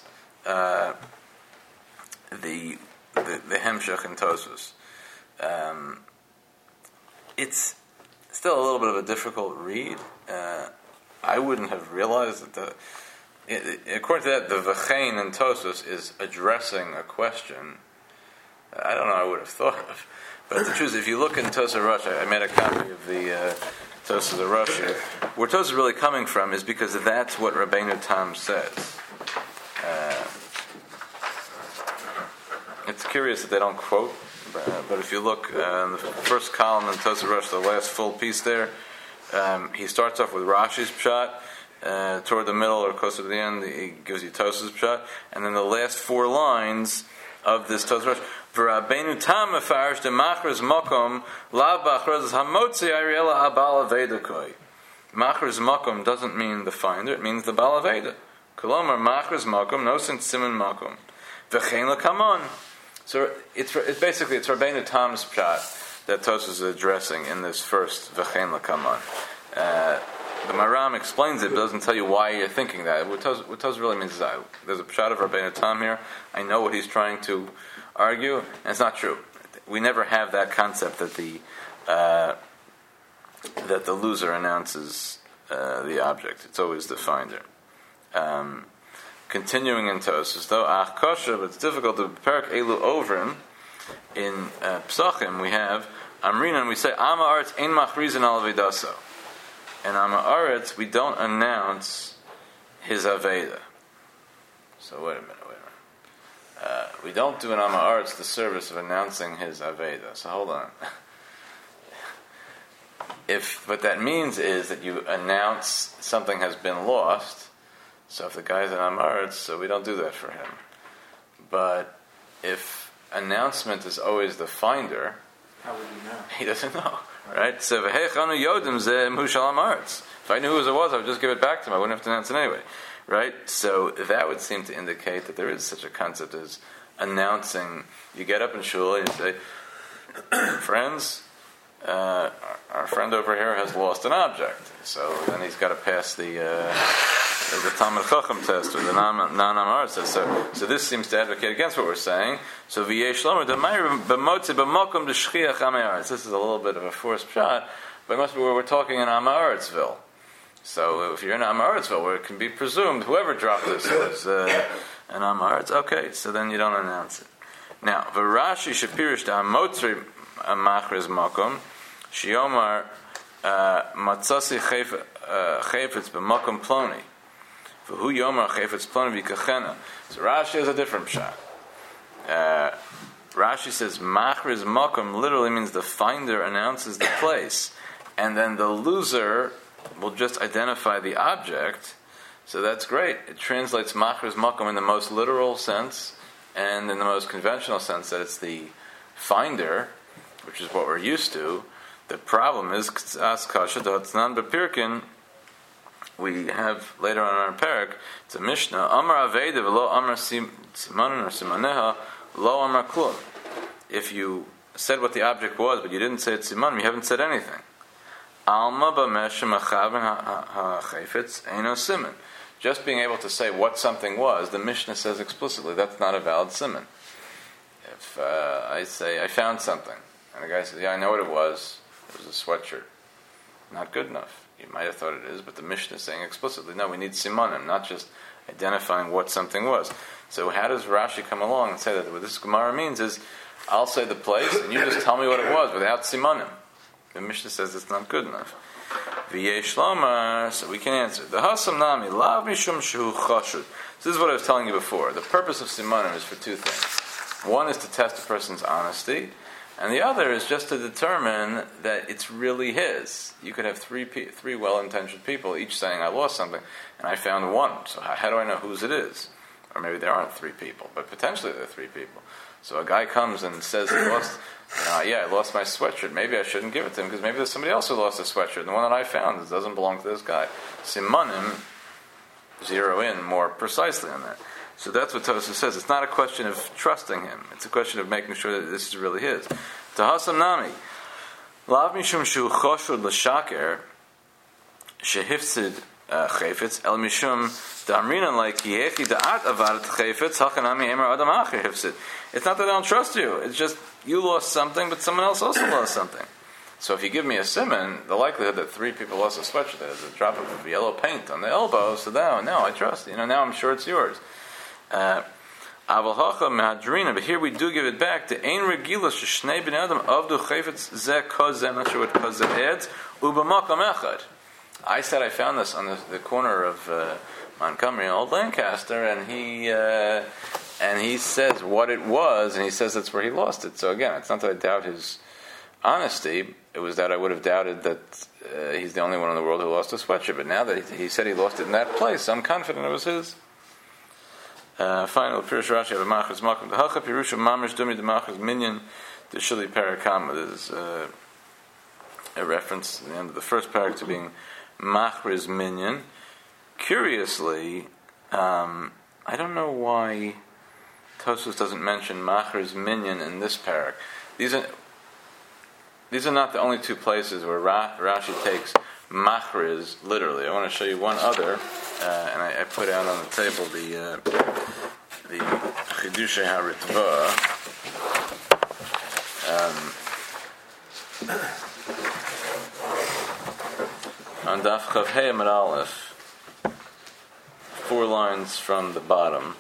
the hemshech in Tosfos. It's still a little bit of a difficult read. I wouldn't have realized that according to that, the v'chein in Tosfos is addressing a question I don't know I would have thought of. But the truth is, if you look in Tosas Rosh, I made a copy of the Tosas Rosh here. Where Tosas is really coming from is because that's what Rabbeinu Tam says. It's curious that they don't quote, but if you look in the first column in Tosas Rosh, the last full piece there, he starts off with Rashi's pshat. Toward the middle or closer to the end, he gives you Tosas pshat, and then the last 4 lines of this Tosas Rosh. V'Rabbeinu Tam mefarish demachras makom lav b'achras hamotzi ariela abal aveda koi. Machras makom doesn't mean the finder; it means the bal aveda. Kolomar machras makom no sense siman makom. V'chein lekamon. So it's basically Rabbeinu Tam's pshat that Tosas is addressing in this first v'chein lekamon. The Maram explains it, but doesn't tell you why you're thinking that. What Tosas really means is there's a pshat of Rabbeinu Tam here. I know what he's trying to argue, and it's not true. We never have that concept that the loser announces the object. It's always the finder. Continuing in Tosas, though, ach kosher, but it's difficult to parak elu ovrim. In Psachim, we have Amrinan. We say Ama Aretz ein machrizin al avedaso. In Ama Aretz, we don't announce his aveda. So wait a minute. We don't do in Ama Aretz the service of announcing his aveda. So hold on. If what that means is that you announce something has been lost, so if the guy's in Ama Aretz, so we don't do that for him. But if announcement is always the finder, how would he know? He doesn't know, right? So if I knew who it was, I would just give it back to him. I wouldn't have to announce it anyway. Right? So that would seem to indicate that there is such a concept as announcing. You get up in shul and you say, friends, our friend over here has lost an object. So then he's got to pass the Talmud Chacham test or the non-Amar test. So this seems to advocate against what we're saying. So this is a little bit of a forced shot, but it must be where we're talking in Amaretzville. So if you're in Amaretzville, where it can be presumed whoever dropped this was an Amaretz, okay, so then you don't announce it. Now, V'Rashi Shapirish da Motzri Machriz Makom Shiomar Matzasi Chayfetz B'Makom Ploni V'Hu Yomar Chayfetz Ploni V'Kachena. So Rashi has a different pshat. Rashi says Machriz Makom literally means the finder announces the place, and then the loser will just identify the object. So that's great. It translates Machriz Makom in the most literal sense and in the most conventional sense that it's the finder, which is what we're used to. The problem is we have later on in our parak, it's a Mishnah, Amar Aveda v'lo Amar Simanon or Simaneha lo Amar Klum. If you said what the object was, but you didn't say it's Simanon, you haven't said anything. Alma b'meshem achaven ha'chayfetz eino siman. Just being able to say what something was, the Mishnah says explicitly, that's not a valid siman. If I say, I found something, and the guy says, yeah, I know what it was a sweatshirt. Not good enough. You might have thought it is, but the Mishnah is saying explicitly, no, we need simanim, not just identifying what something was. So how does Rashi come along and say that what this Gemara means is, I'll say the place, and you just tell me what it was without simanim. The Mishnah says it's not good enough. V'yesh lomar, so we can answer. The hasam nami lav mishum shehu chashud. This is what I was telling you before. The purpose of simanim is for 2 things. One is to test a person's honesty, and the other is just to determine that it's really his. You could have 3 well-intentioned people, each saying, I lost something, and I found one. So how do I know whose it is? Or maybe there aren't 3 people, but potentially there are 3 people. So a guy comes and says he lost, I lost my sweatshirt. Maybe I shouldn't give it to him because maybe there's somebody else who lost a sweatshirt. And the one that I found doesn't belong to this guy. Simanim zero in more precisely on that. So that's what Tosafos says. It's not a question of trusting him. It's a question of making sure that this is really his. Tahasam nami lav mishum shu choshud l'shaker shehifsid chayfetz el mishum damrinan like yechi da'at avadat chayfetz hakanami emer adam acher hifsid. It's not that I don't trust you. It's just you lost something, but someone else also lost something. So if you give me a siman, the likelihood that 3 people lost a sweatshirt, there's a drop of yellow paint on the elbow, so now I trust you. Now I'm sure it's yours. Aval hacha mehadrina, but here we do give it back to ein regilas shnei ben adam avdu chayfetz zeh koz. I'm not sure what koz adds. Ubamakam echad. I said I found this on the corner of Montgomery and Old Lancaster, and he says what it was, and he says that's where he lost it. So again, it's not that I doubt his honesty. It was that I would have doubted that he's the only one in the world who lost a sweatshirt. But now that he said he lost it in that place, I'm confident it was his. Final Pirush Rashi of Machris Makom. The Hacha Pirusha Mamish Dumi the Machris Minyan the Shili Parakama. There's a reference at the end of the first parak to being Machris Minyan. Curiously, I don't know why Tosfos doesn't mention Machris Minyan in this parak. These are not the only two places where Rashi takes Machriz literally. I want to show you one other, and I put out on the table the Chidushay HaRitva. On Daf Chav Hey Amud Aleph, 4 lines from the bottom.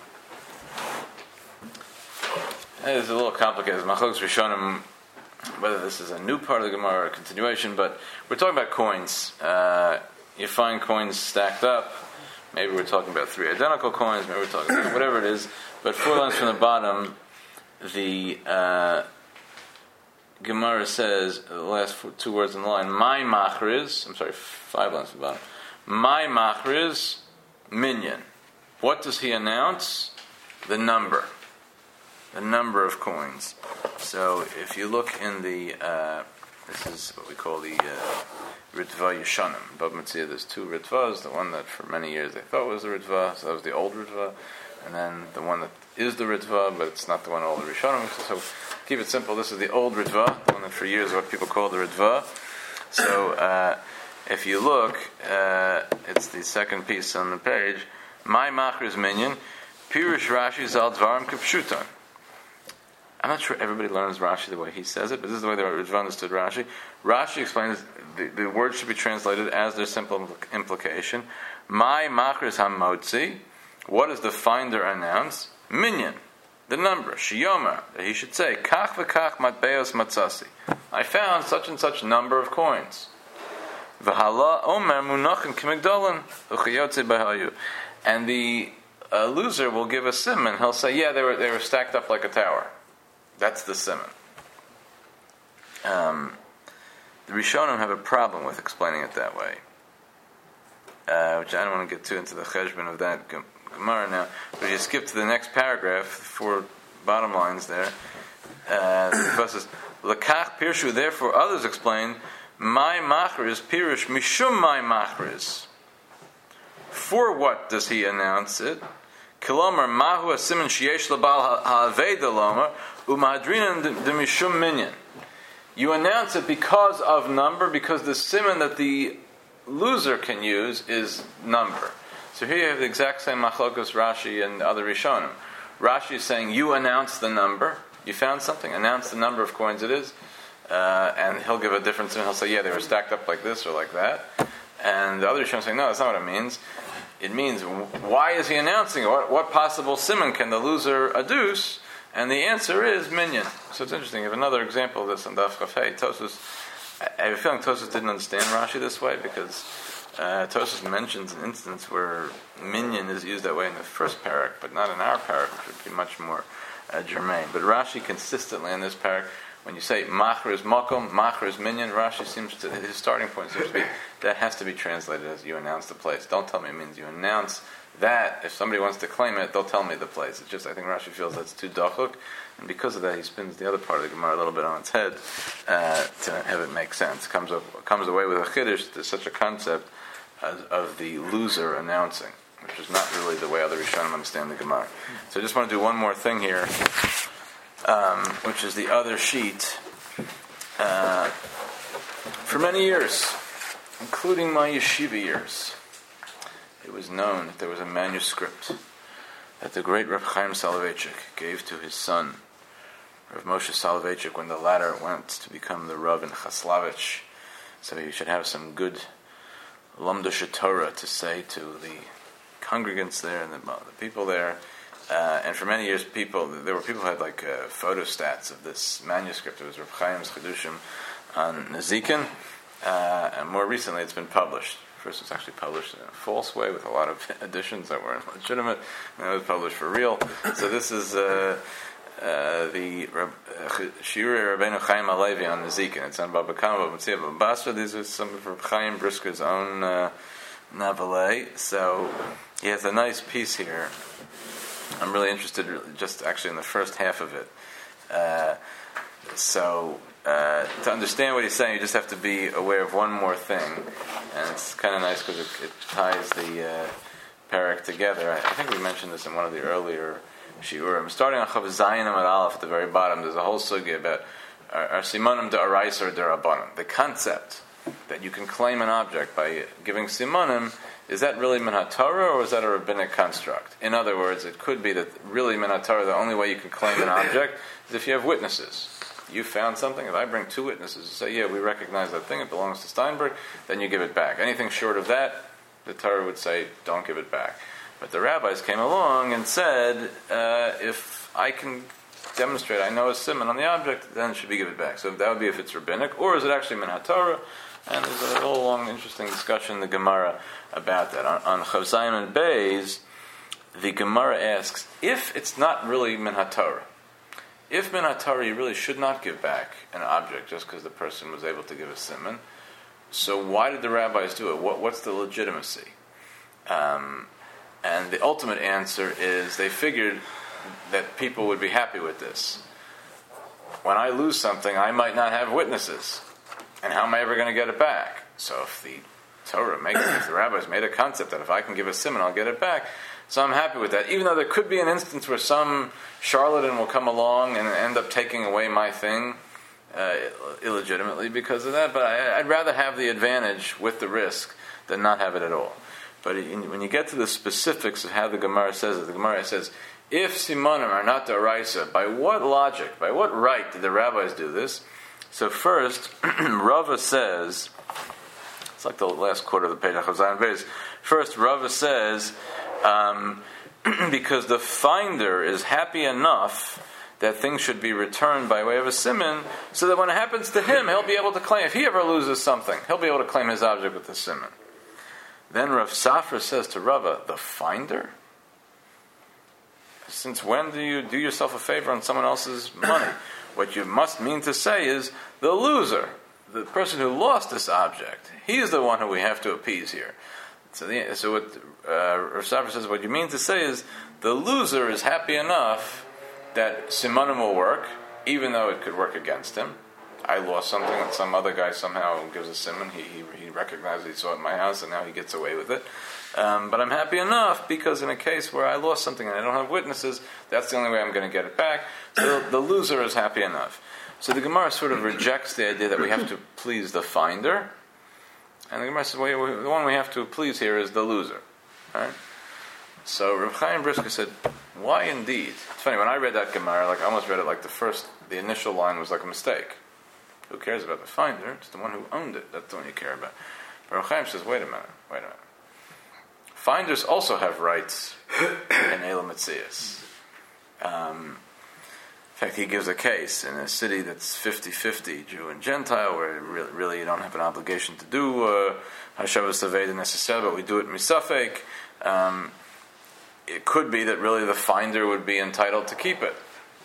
It's a little complicated. Machlokes Rishonim, whether this is a new part of the Gemara or a continuation, but we're talking about coins. You find coins stacked up. Maybe we're talking about 3 identical coins. Maybe we're talking about whatever it is. But 4 lines from the bottom, the Gemara says, the last 2 words in the line, my machriz, 5 lines from the bottom, my machriz minyan. What does he announce? The number of coins. So if you look in the, this is what we call the Ritva Yeshanim. Bab Metzia, there's 2 Ritvas. The one that for many years they thought was the Ritva, so that was the old Ritva. And then the one that is the Ritva, but it's not the one all the Rishonim. So keep it simple. This is the old Ritva, the one that for years what people call the Ritva. So if you look, it's the second piece on the page. My Machriz Minyan, Pirush Rashi Zal Dvarim Kipshutan. I'm not sure everybody learns Rashi the way he says it, but this is the way the Ritva understood Rashi. Rashi explains the word should be translated as their simple implication. My Machriz HaMotzi. What does the finder announce? Minyan, the number. Shiyomer, that he should say, Kach v'kach matbeos matzasi. I found such and such number of coins. V'hala omer munachim k'migdolan u'chayotze b'hayu. And the loser will give a simon. He'll say, yeah, they were stacked up like a tower. That's the simon. The Rishonim have a problem with explaining it that way, which I don't want to get too into the cheshbon of that Gemara now. But if you skip to the next paragraph, 4 bottom lines there, the verse says, L'kach pirshu, therefore others explain, my machriz pirush mishum my machriz. For what does he announce it? Kilomar mahu asimin sheyesh labal ha'aveda lomer umahadrinan de mishum minyan. You announce it because of number, because the simon that the loser can use is number. So here you have the exact same machlokos Rashi and other Rishonim. Rashi is saying, you announce the number. You found something, announce the number of coins it is. And he'll give a difference, and he'll say, yeah, they were stacked up like this or like that. And the other Rishonim saying, no, that's not what it means. It means, why is he announcing it? What possible simon can the loser adduce? And the answer is minyan. So it's interesting. You have another example of this on Daf Chav Hey. I have a feeling Tosfos didn't understand Rashi this way, because Tosfos mentions an instance where minyan is used that way in the first parak, but not in our parak, which would be much more germane. But Rashi consistently in this parak, when you say machar is makom, machar is minyan, Rashi seems to, his starting point seems to be, that has to be translated as you announce the place. Don't tell me it means you announce that. If somebody wants to claim it, they'll tell me the place. It's just, I think Rashi feels that's too dachuk, and because of that he spins the other part of the Gemara a little bit on its head to have it make sense. Comes away with a chiddush to such a concept of the loser announcing, which is not really the way other Rishonim understand the Gemara. So I just want to do one more thing here, which is the other sheet. For many years, including my yeshiva years, it was known that there was a manuscript that the great Reb Chaim Soloveitchik gave to his son, Rav Moshe Soloveitchik, when the latter went to become the Rav in Chaslavich. So he should have some good Lamdusha Torah to say to the congregants there and the people there. And for many years, there were people who had like photostats of this manuscript. It was Reb Chaim's Chidushim on Nezikin, and more recently it's been published. First, it was actually published in a false way with a lot of additions that weren't legitimate, and it was published for real. So this is the Shiurei Rabbeinu Chaim Halevi on Nezikin. It's on Baba Kama, Baba Metzia, Baba Basra. These are some of Reb Chaim Brisker's own Navalei. So he has a nice piece here. I'm really interested just actually in the first half of it. To understand what he's saying, you just have to be aware of one more thing. And it's kind of nice because it ties the parak together. I think we mentioned this in one of the earlier shiurim. Starting on Chav Zayinim at Aleph at the very bottom, there's a whole sugya about our simanim da'arais or da'rabanim. The concept that you can claim an object by giving simanim, is that really min haTorah or is that a rabbinic construct? In other words, it could be that really min haTorah, the only way you can claim an object is if you have witnesses. You found something, if I bring two witnesses and say, yeah, we recognize that thing, it belongs to Steinberg, then you give it back. Anything short of that, the Torah would say, don't give it back. But the rabbis came along and said, if I can demonstrate I know a siman on the object, then it should be given back. So that would be if it's rabbinic, or is it actually min haTorah? And there's a whole long, interesting discussion in the Gemara about that. On Chav Zayin and Beis, the Gemara asks, if it's not really min haTorah, if min haTorah you really should not give back an object just because the person was able to give a siman, so why did the rabbis do it? What's the legitimacy? And the ultimate answer is they figured that people would be happy with this. When I lose something, I might not have witnesses. And how am I ever going to get it back? So if the if the rabbis made a concept that if I can give a siman, I'll get it back, so I'm happy with that. Even though there could be an instance where some charlatan will come along and end up taking away my thing illegitimately because of that, but I'd rather have the advantage with the risk than not have it at all. But when you get to the specifics of how the Gemara says it, the Gemara says, if simanim are not d'oraisa, by what logic, by what right did the rabbis do this? So first, Rava says, it's like the last quarter of the page of Chav Zayin. First, Rava says, because the finder is happy enough that things should be returned by way of a siman, so that when it happens to him, he'll be able to claim, if he ever loses something, he'll be able to claim his object with the siman. Then Rav Safra says to Rava, the finder? Since when do you do yourself a favor on someone else's money? What you must mean to say is the loser, the person who lost this object, he's the one who we have to appease here. So what Rav Safra says, what you mean to say is the loser is happy enough that simanim will work, even though it could work against him. I lost something and some other guy somehow gives a siman, he recognized he saw it in my house and now he gets away with it. But I'm happy enough because in a case where I lost something and I don't have witnesses, that's the only way I'm going to get it back. So the loser is happy enough. So the Gemara sort of rejects the idea that we have to please the finder. And the Gemara says, well, the one we have to please here is the loser. Right? So Reb Chaim Brisker said, why indeed? It's funny, when I read that Gemara, I almost read it like the initial line was like a mistake. Who cares about the finder? It's the one who owned it. That's the one you care about. But Reb Chaim says, wait a minute. Finders also have rights in Elam Metzias. In fact, he gives a case in a city that's 50-50, Jew and Gentile, where really you don't have an obligation to do Hashavas Aveda necessarily, but we do it misafek. It could be that really the finder would be entitled to keep it.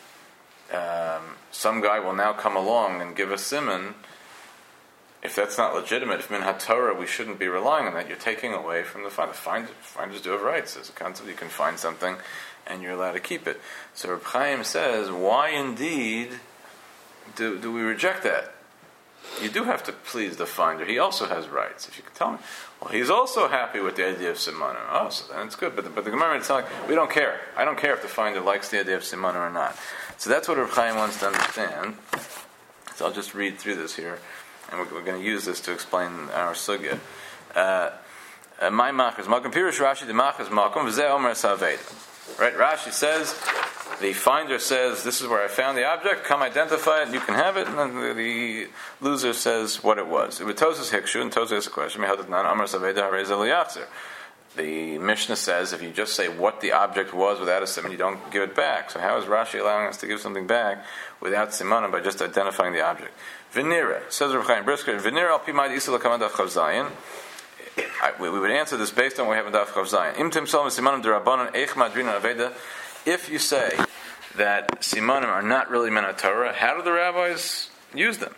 Some guy will now come along and give a siman. If that's not legitimate, if min haTorah, we shouldn't be relying on that. You're taking away from the finder. Finders do have rights. There's a concept you can find something and you're allowed to keep it. So Reb Chaim says, why indeed do we reject that? You do have to please the finder. He also has rights. If you could tell me, well, he's also happy with the idea of simanim. Oh, so then it's good. But the Gemara is telling, we don't care. I don't care if the finder likes the idea of simanim or not. So that's what Reb Chaim wants to understand. So I'll just read through this here. And we're going to use this to explain our sugya. My machas makom pirush Rashi the machas makom v'zeh omer saveda. Right, Rashi says the finder says this is where I found the object. Come identify it. You can have it. And then the loser says what it was. It was Tosas Hikshu, and Tosas has a question. the Mishnah says if you just say what the object was without a siman, you don't give it back. So how is Rashi allowing us to give something back without simanim by just identifying the object? V'nira, says Rav Chaim Brisker, V'nira al pi ma'ad isel l'kaman daf chav zayin. We would answer this based on what we have in daf chav zayin. Im tim solom simanim d'Rabbanan eich madrina aveda. If you say that simanim are not really min Torah, how do the rabbis use them?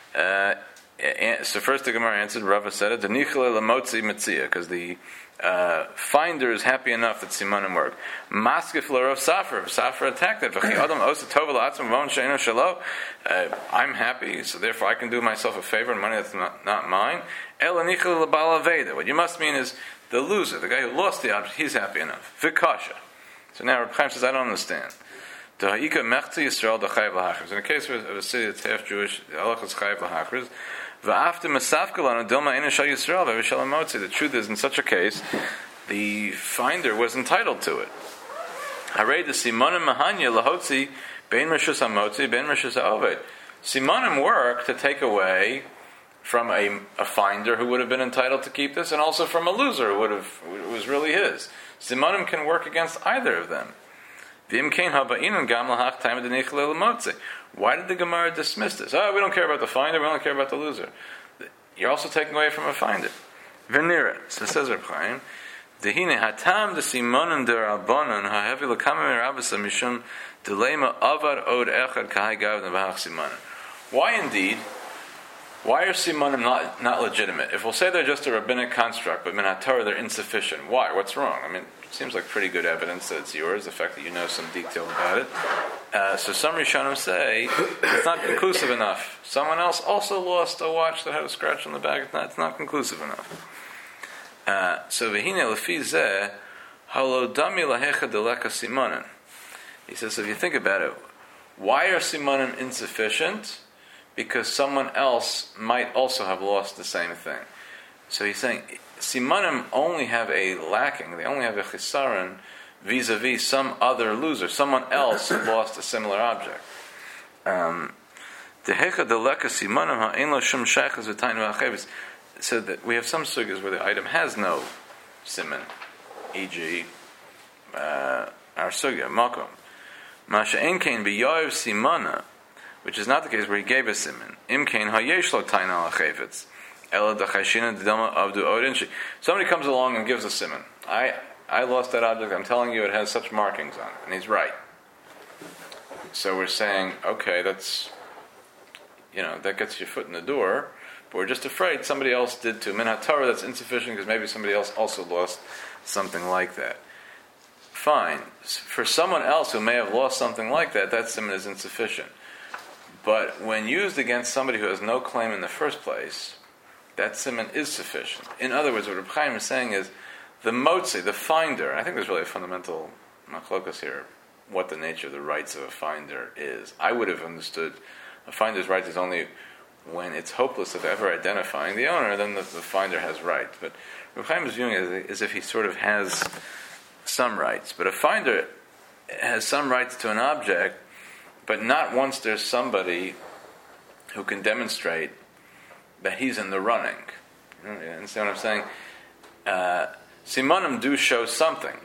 So first the Gemara answered, Rava said it, because the finder is happy enough that simanim work. Maskif l'Rav Safra. Safra attacked it. I'm happy, so therefore I can do myself a favor and money that's not mine. What you must mean is the loser, the guy who lost the object, he's happy enough. Vikasha. So now Reb Chaim says, I don't understand. In the case of a city that's half Jewish, the halach is chayav l'hachriz. The truth is, in such a case, the finder was entitled to it. Simanim work to take away from a finder who would have been entitled to keep this, and also from a loser who it was really his. Simanim can work against either of them. Why did the Gemara dismiss this? Oh, we don't care about the finder, we only care about the loser. You're also taking away from a finder. Venira, so says Reb Chaim, Dehine hatam de simonon der albonon hahevi l'kamem rabasa mishum delema avar od echad kahai gavna v'hach simonon. Why indeed? Why are simonim not legitimate? If we'll say they're just a rabbinic construct, but min haTorah they're insufficient. Why? What's wrong? I mean, it seems like pretty good evidence that it's yours, the fact that you know some detail about it. So some Rishonim say it's not conclusive enough. Someone else also lost a watch that had a scratch on the back. It's not conclusive enough. So v'hine lefi zeh halo dami lahecha deleka simonim. He says, so if you think about it, why are simonim insufficient? Because someone else might also have lost the same thing. So he's saying simanim only have a lacking, they only have a chisaron vis-a-vis some other loser, someone else who lost a similar object. So that we have some sugyas where the item has no siman, e.g. Our sugya, makom. Masha enkein b'yoyev simana, which is not the case where he gave a siman. Imkein hayesh lo taina al chayvetz. Somebody comes along and gives a siman. I lost that object, I'm telling you it has such markings on it. And he's right. So we're saying, okay, that gets your foot in the door, but we're just afraid somebody else did too. Min haTorah, that's insufficient because maybe somebody else also lost something like that. Fine. For someone else who may have lost something like that, that siman is insufficient. But when used against somebody who has no claim in the first place, that siman is sufficient. In other words, what Reb Chaim is saying is, the motzi, the finder, and I think there's really a fundamental machlokas here, what the nature of the rights of a finder is. I would have understood a finder's right is only when it's hopeless of ever identifying the owner, then the finder has rights. But Reb Chaim is viewing it as if he sort of has some rights. But a finder has some rights to an object, but not once there's somebody who can demonstrate that he's in the running. You understand what I'm saying? Simanim do show something.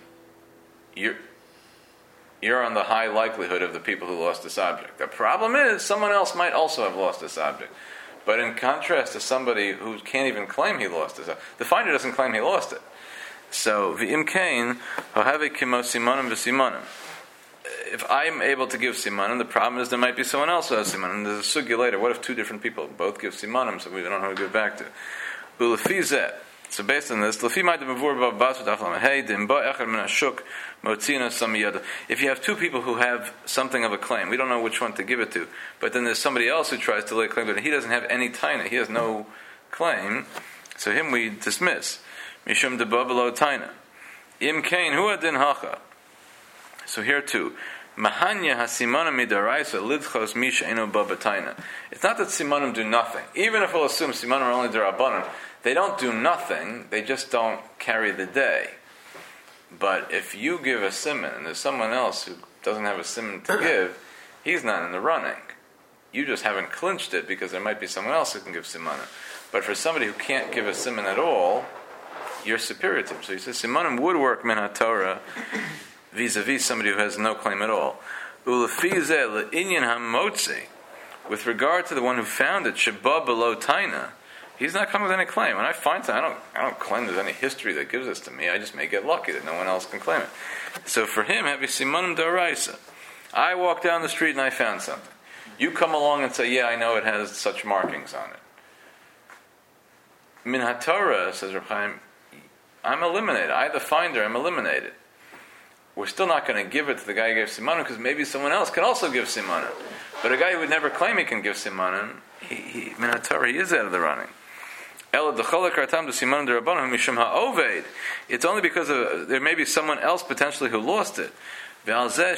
You're on the high likelihood of the people who lost this object. The problem is, someone else might also have lost this object. But in contrast to somebody who can't even claim he lost this object, the finder doesn't claim he lost it. So, v'im kain, ho'havei kimo simanim v'simanim. If I'm able to give simanim, the problem is there might be someone else who has simanim. There's a sugya later. What if two different people both give simanim, so we don't know who to give back to? U'lefi zeh. So based on this, if you have two people who have something of a claim, we don't know which one to give it to, but then there's somebody else who tries to lay claim, but he doesn't have any taina, he has no claim, so him we dismiss. Mishum de babalo taina. Im kain hua din hacha. So here too, mahanya hasimanim midaraisa lidchos misha eno babataina. It's not that simanim do nothing. Even if we'll assume simanim are only derabanan, they don't do nothing, they just don't carry the day. But if you give a siman and there's someone else who doesn't have a siman to give, he's not in the running. You just haven't clinched it because there might be someone else who can give simanim. But for somebody who can't give a siman at all, you're superior to him. So he says simanim would work min haTorah vis-a-vis somebody who has no claim at all. Ulefi zeh le'inyan hamotzi, with regard to the one who found it, sheba below taina, he's not coming with any claim. When I find something, I don't claim there's any history that gives this to me. I just may get lucky that no one else can claim it. So for him, have simanim d'oraisa. I walk down the street and I found something. You come along and say, yeah, I know it has such markings on it. Min haTorah, says Reb Chaim, I'm eliminated. I, the finder, am eliminated. We're still not going to give it to the guy who gave simanim because maybe someone else can also give simanim. But a guy who would never claim he can give simanim, min haTorah, he is out of the running. It's only because there may be someone else potentially who lost it. That's what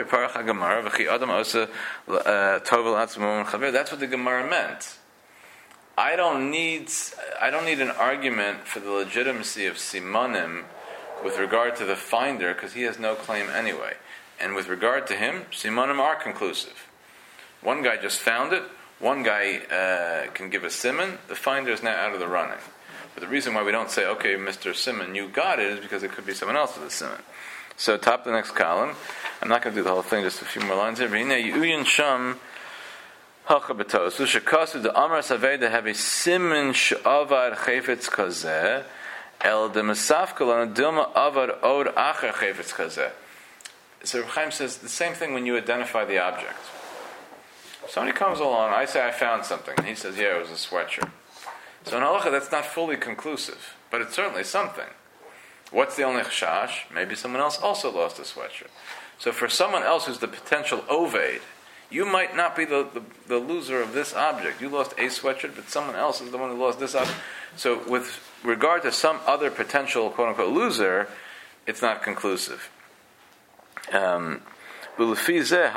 the Gemara meant. I don't need an argument for the legitimacy of simanim with regard to the finder because he has no claim anyway. And with regard to him, simanim are conclusive. One guy just found it. One guy can give a siman. The finder is now out of the running. But the reason why we don't say, okay, Mr. Siman, you got it, is because it could be someone else with a siman. So top the next column. I'm not going to do the whole thing, just a few more lines here. But Yuyin Sham Hachabatos. Ushakasu the Amar Saveda have a siman sh'avad chayfetz kazeh el de mesafkel dilma avad od acher chayfetz kazeh. So Reb Chaim says the same thing when you identify the object. Somebody comes along, I say I found something, and he says, yeah, it was a sweatshirt. So in halacha, that's not fully conclusive, but it's certainly something. What's the only chashash? Maybe someone else also lost a sweatshirt. So for someone else who's the potential ovaid, you might not be the loser of this object. You lost a sweatshirt, but someone else is the one who lost this object. So with regard to some other potential quote-unquote loser, it's not conclusive. So here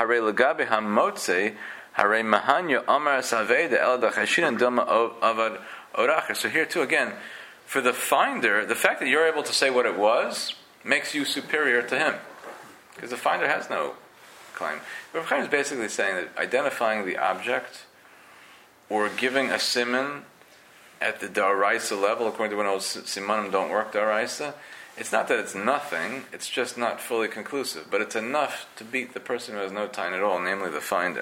too, again, for the finder, the fact that you're able to say what it was makes you superior to him. Because the finder has no claim. Reb Chaim is basically saying that identifying the object or giving a siman at the daraisa level, according to when old simanim don't work daraisa, it's not that it's nothing, it's just not fully conclusive, but it's enough to beat the person who has no time at all, namely the finder.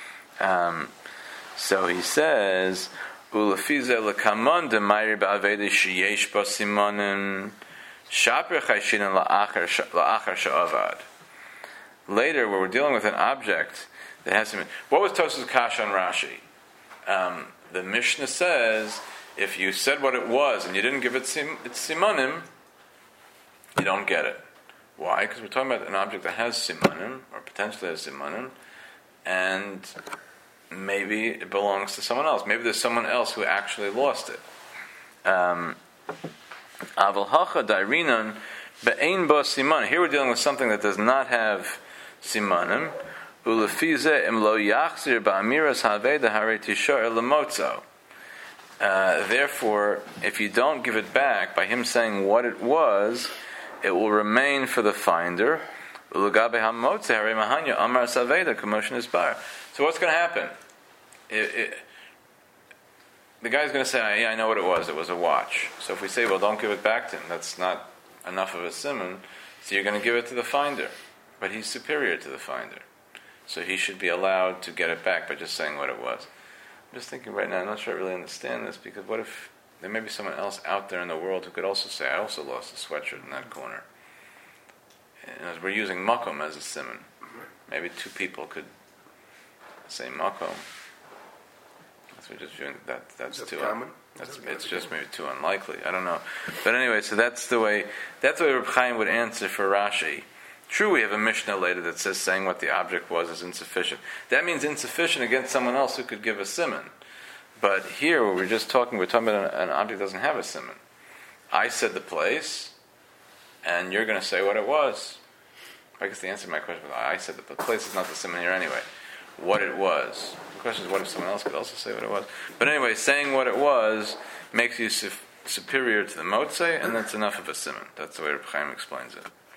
So he says, "Ulafize lekamon demayri ba'avedi sheyesh ba simanim shaper chayshinan la'achar sha'avad." Later, where we're dealing with an object that has siman. What was Tosafos Kash on Rashi? The Mishnah says, if you said what it was and you didn't give it its simanim, you don't get it. Why? Because we're talking about an object that has simanim, or potentially has simanim, and maybe it belongs to someone else. Maybe there's someone else who actually lost it. Aval hacha dairinon be'ein bo siman. Here we're dealing with something that does not have simanim. Ulefize im lo yachzir ba'amiras haveda hare tishar lemotzo. Therefore, if you don't give it back by him saying what it was, it will remain for the finder. So what's going to happen? The guy's going to say, yeah, I know what it was. It was a watch. So if we say, well, don't give it back to him, that's not enough of a siman, so you're going to give it to the finder. But he's superior to the finder. So he should be allowed to get it back by just saying what it was. I'm just thinking right now, I'm not sure I really understand this, because what if there may be someone else out there in the world who could also say, I also lost a sweatshirt in that corner. And as we're using makom as a siman, maybe two people could say makom. That's what we're just doing. That's too common. It's just maybe too unlikely. I don't know. But anyway, so that's the way Reb Chaim would answer for Rashi. True, we have a Mishnah later that says saying what the object was is insufficient. That means insufficient against someone else who could give a siman. But here, we're talking about an object that doesn't have a siman. I said the place, and you're going to say what it was. I guess the answer to my question was, I said that the place is not the siman here anyway. What it was. The question is, what if someone else could also say what it was? But anyway, saying what it was makes you superior to the motzei, and that's enough of a siman. That's the way Reb Chaim explains it.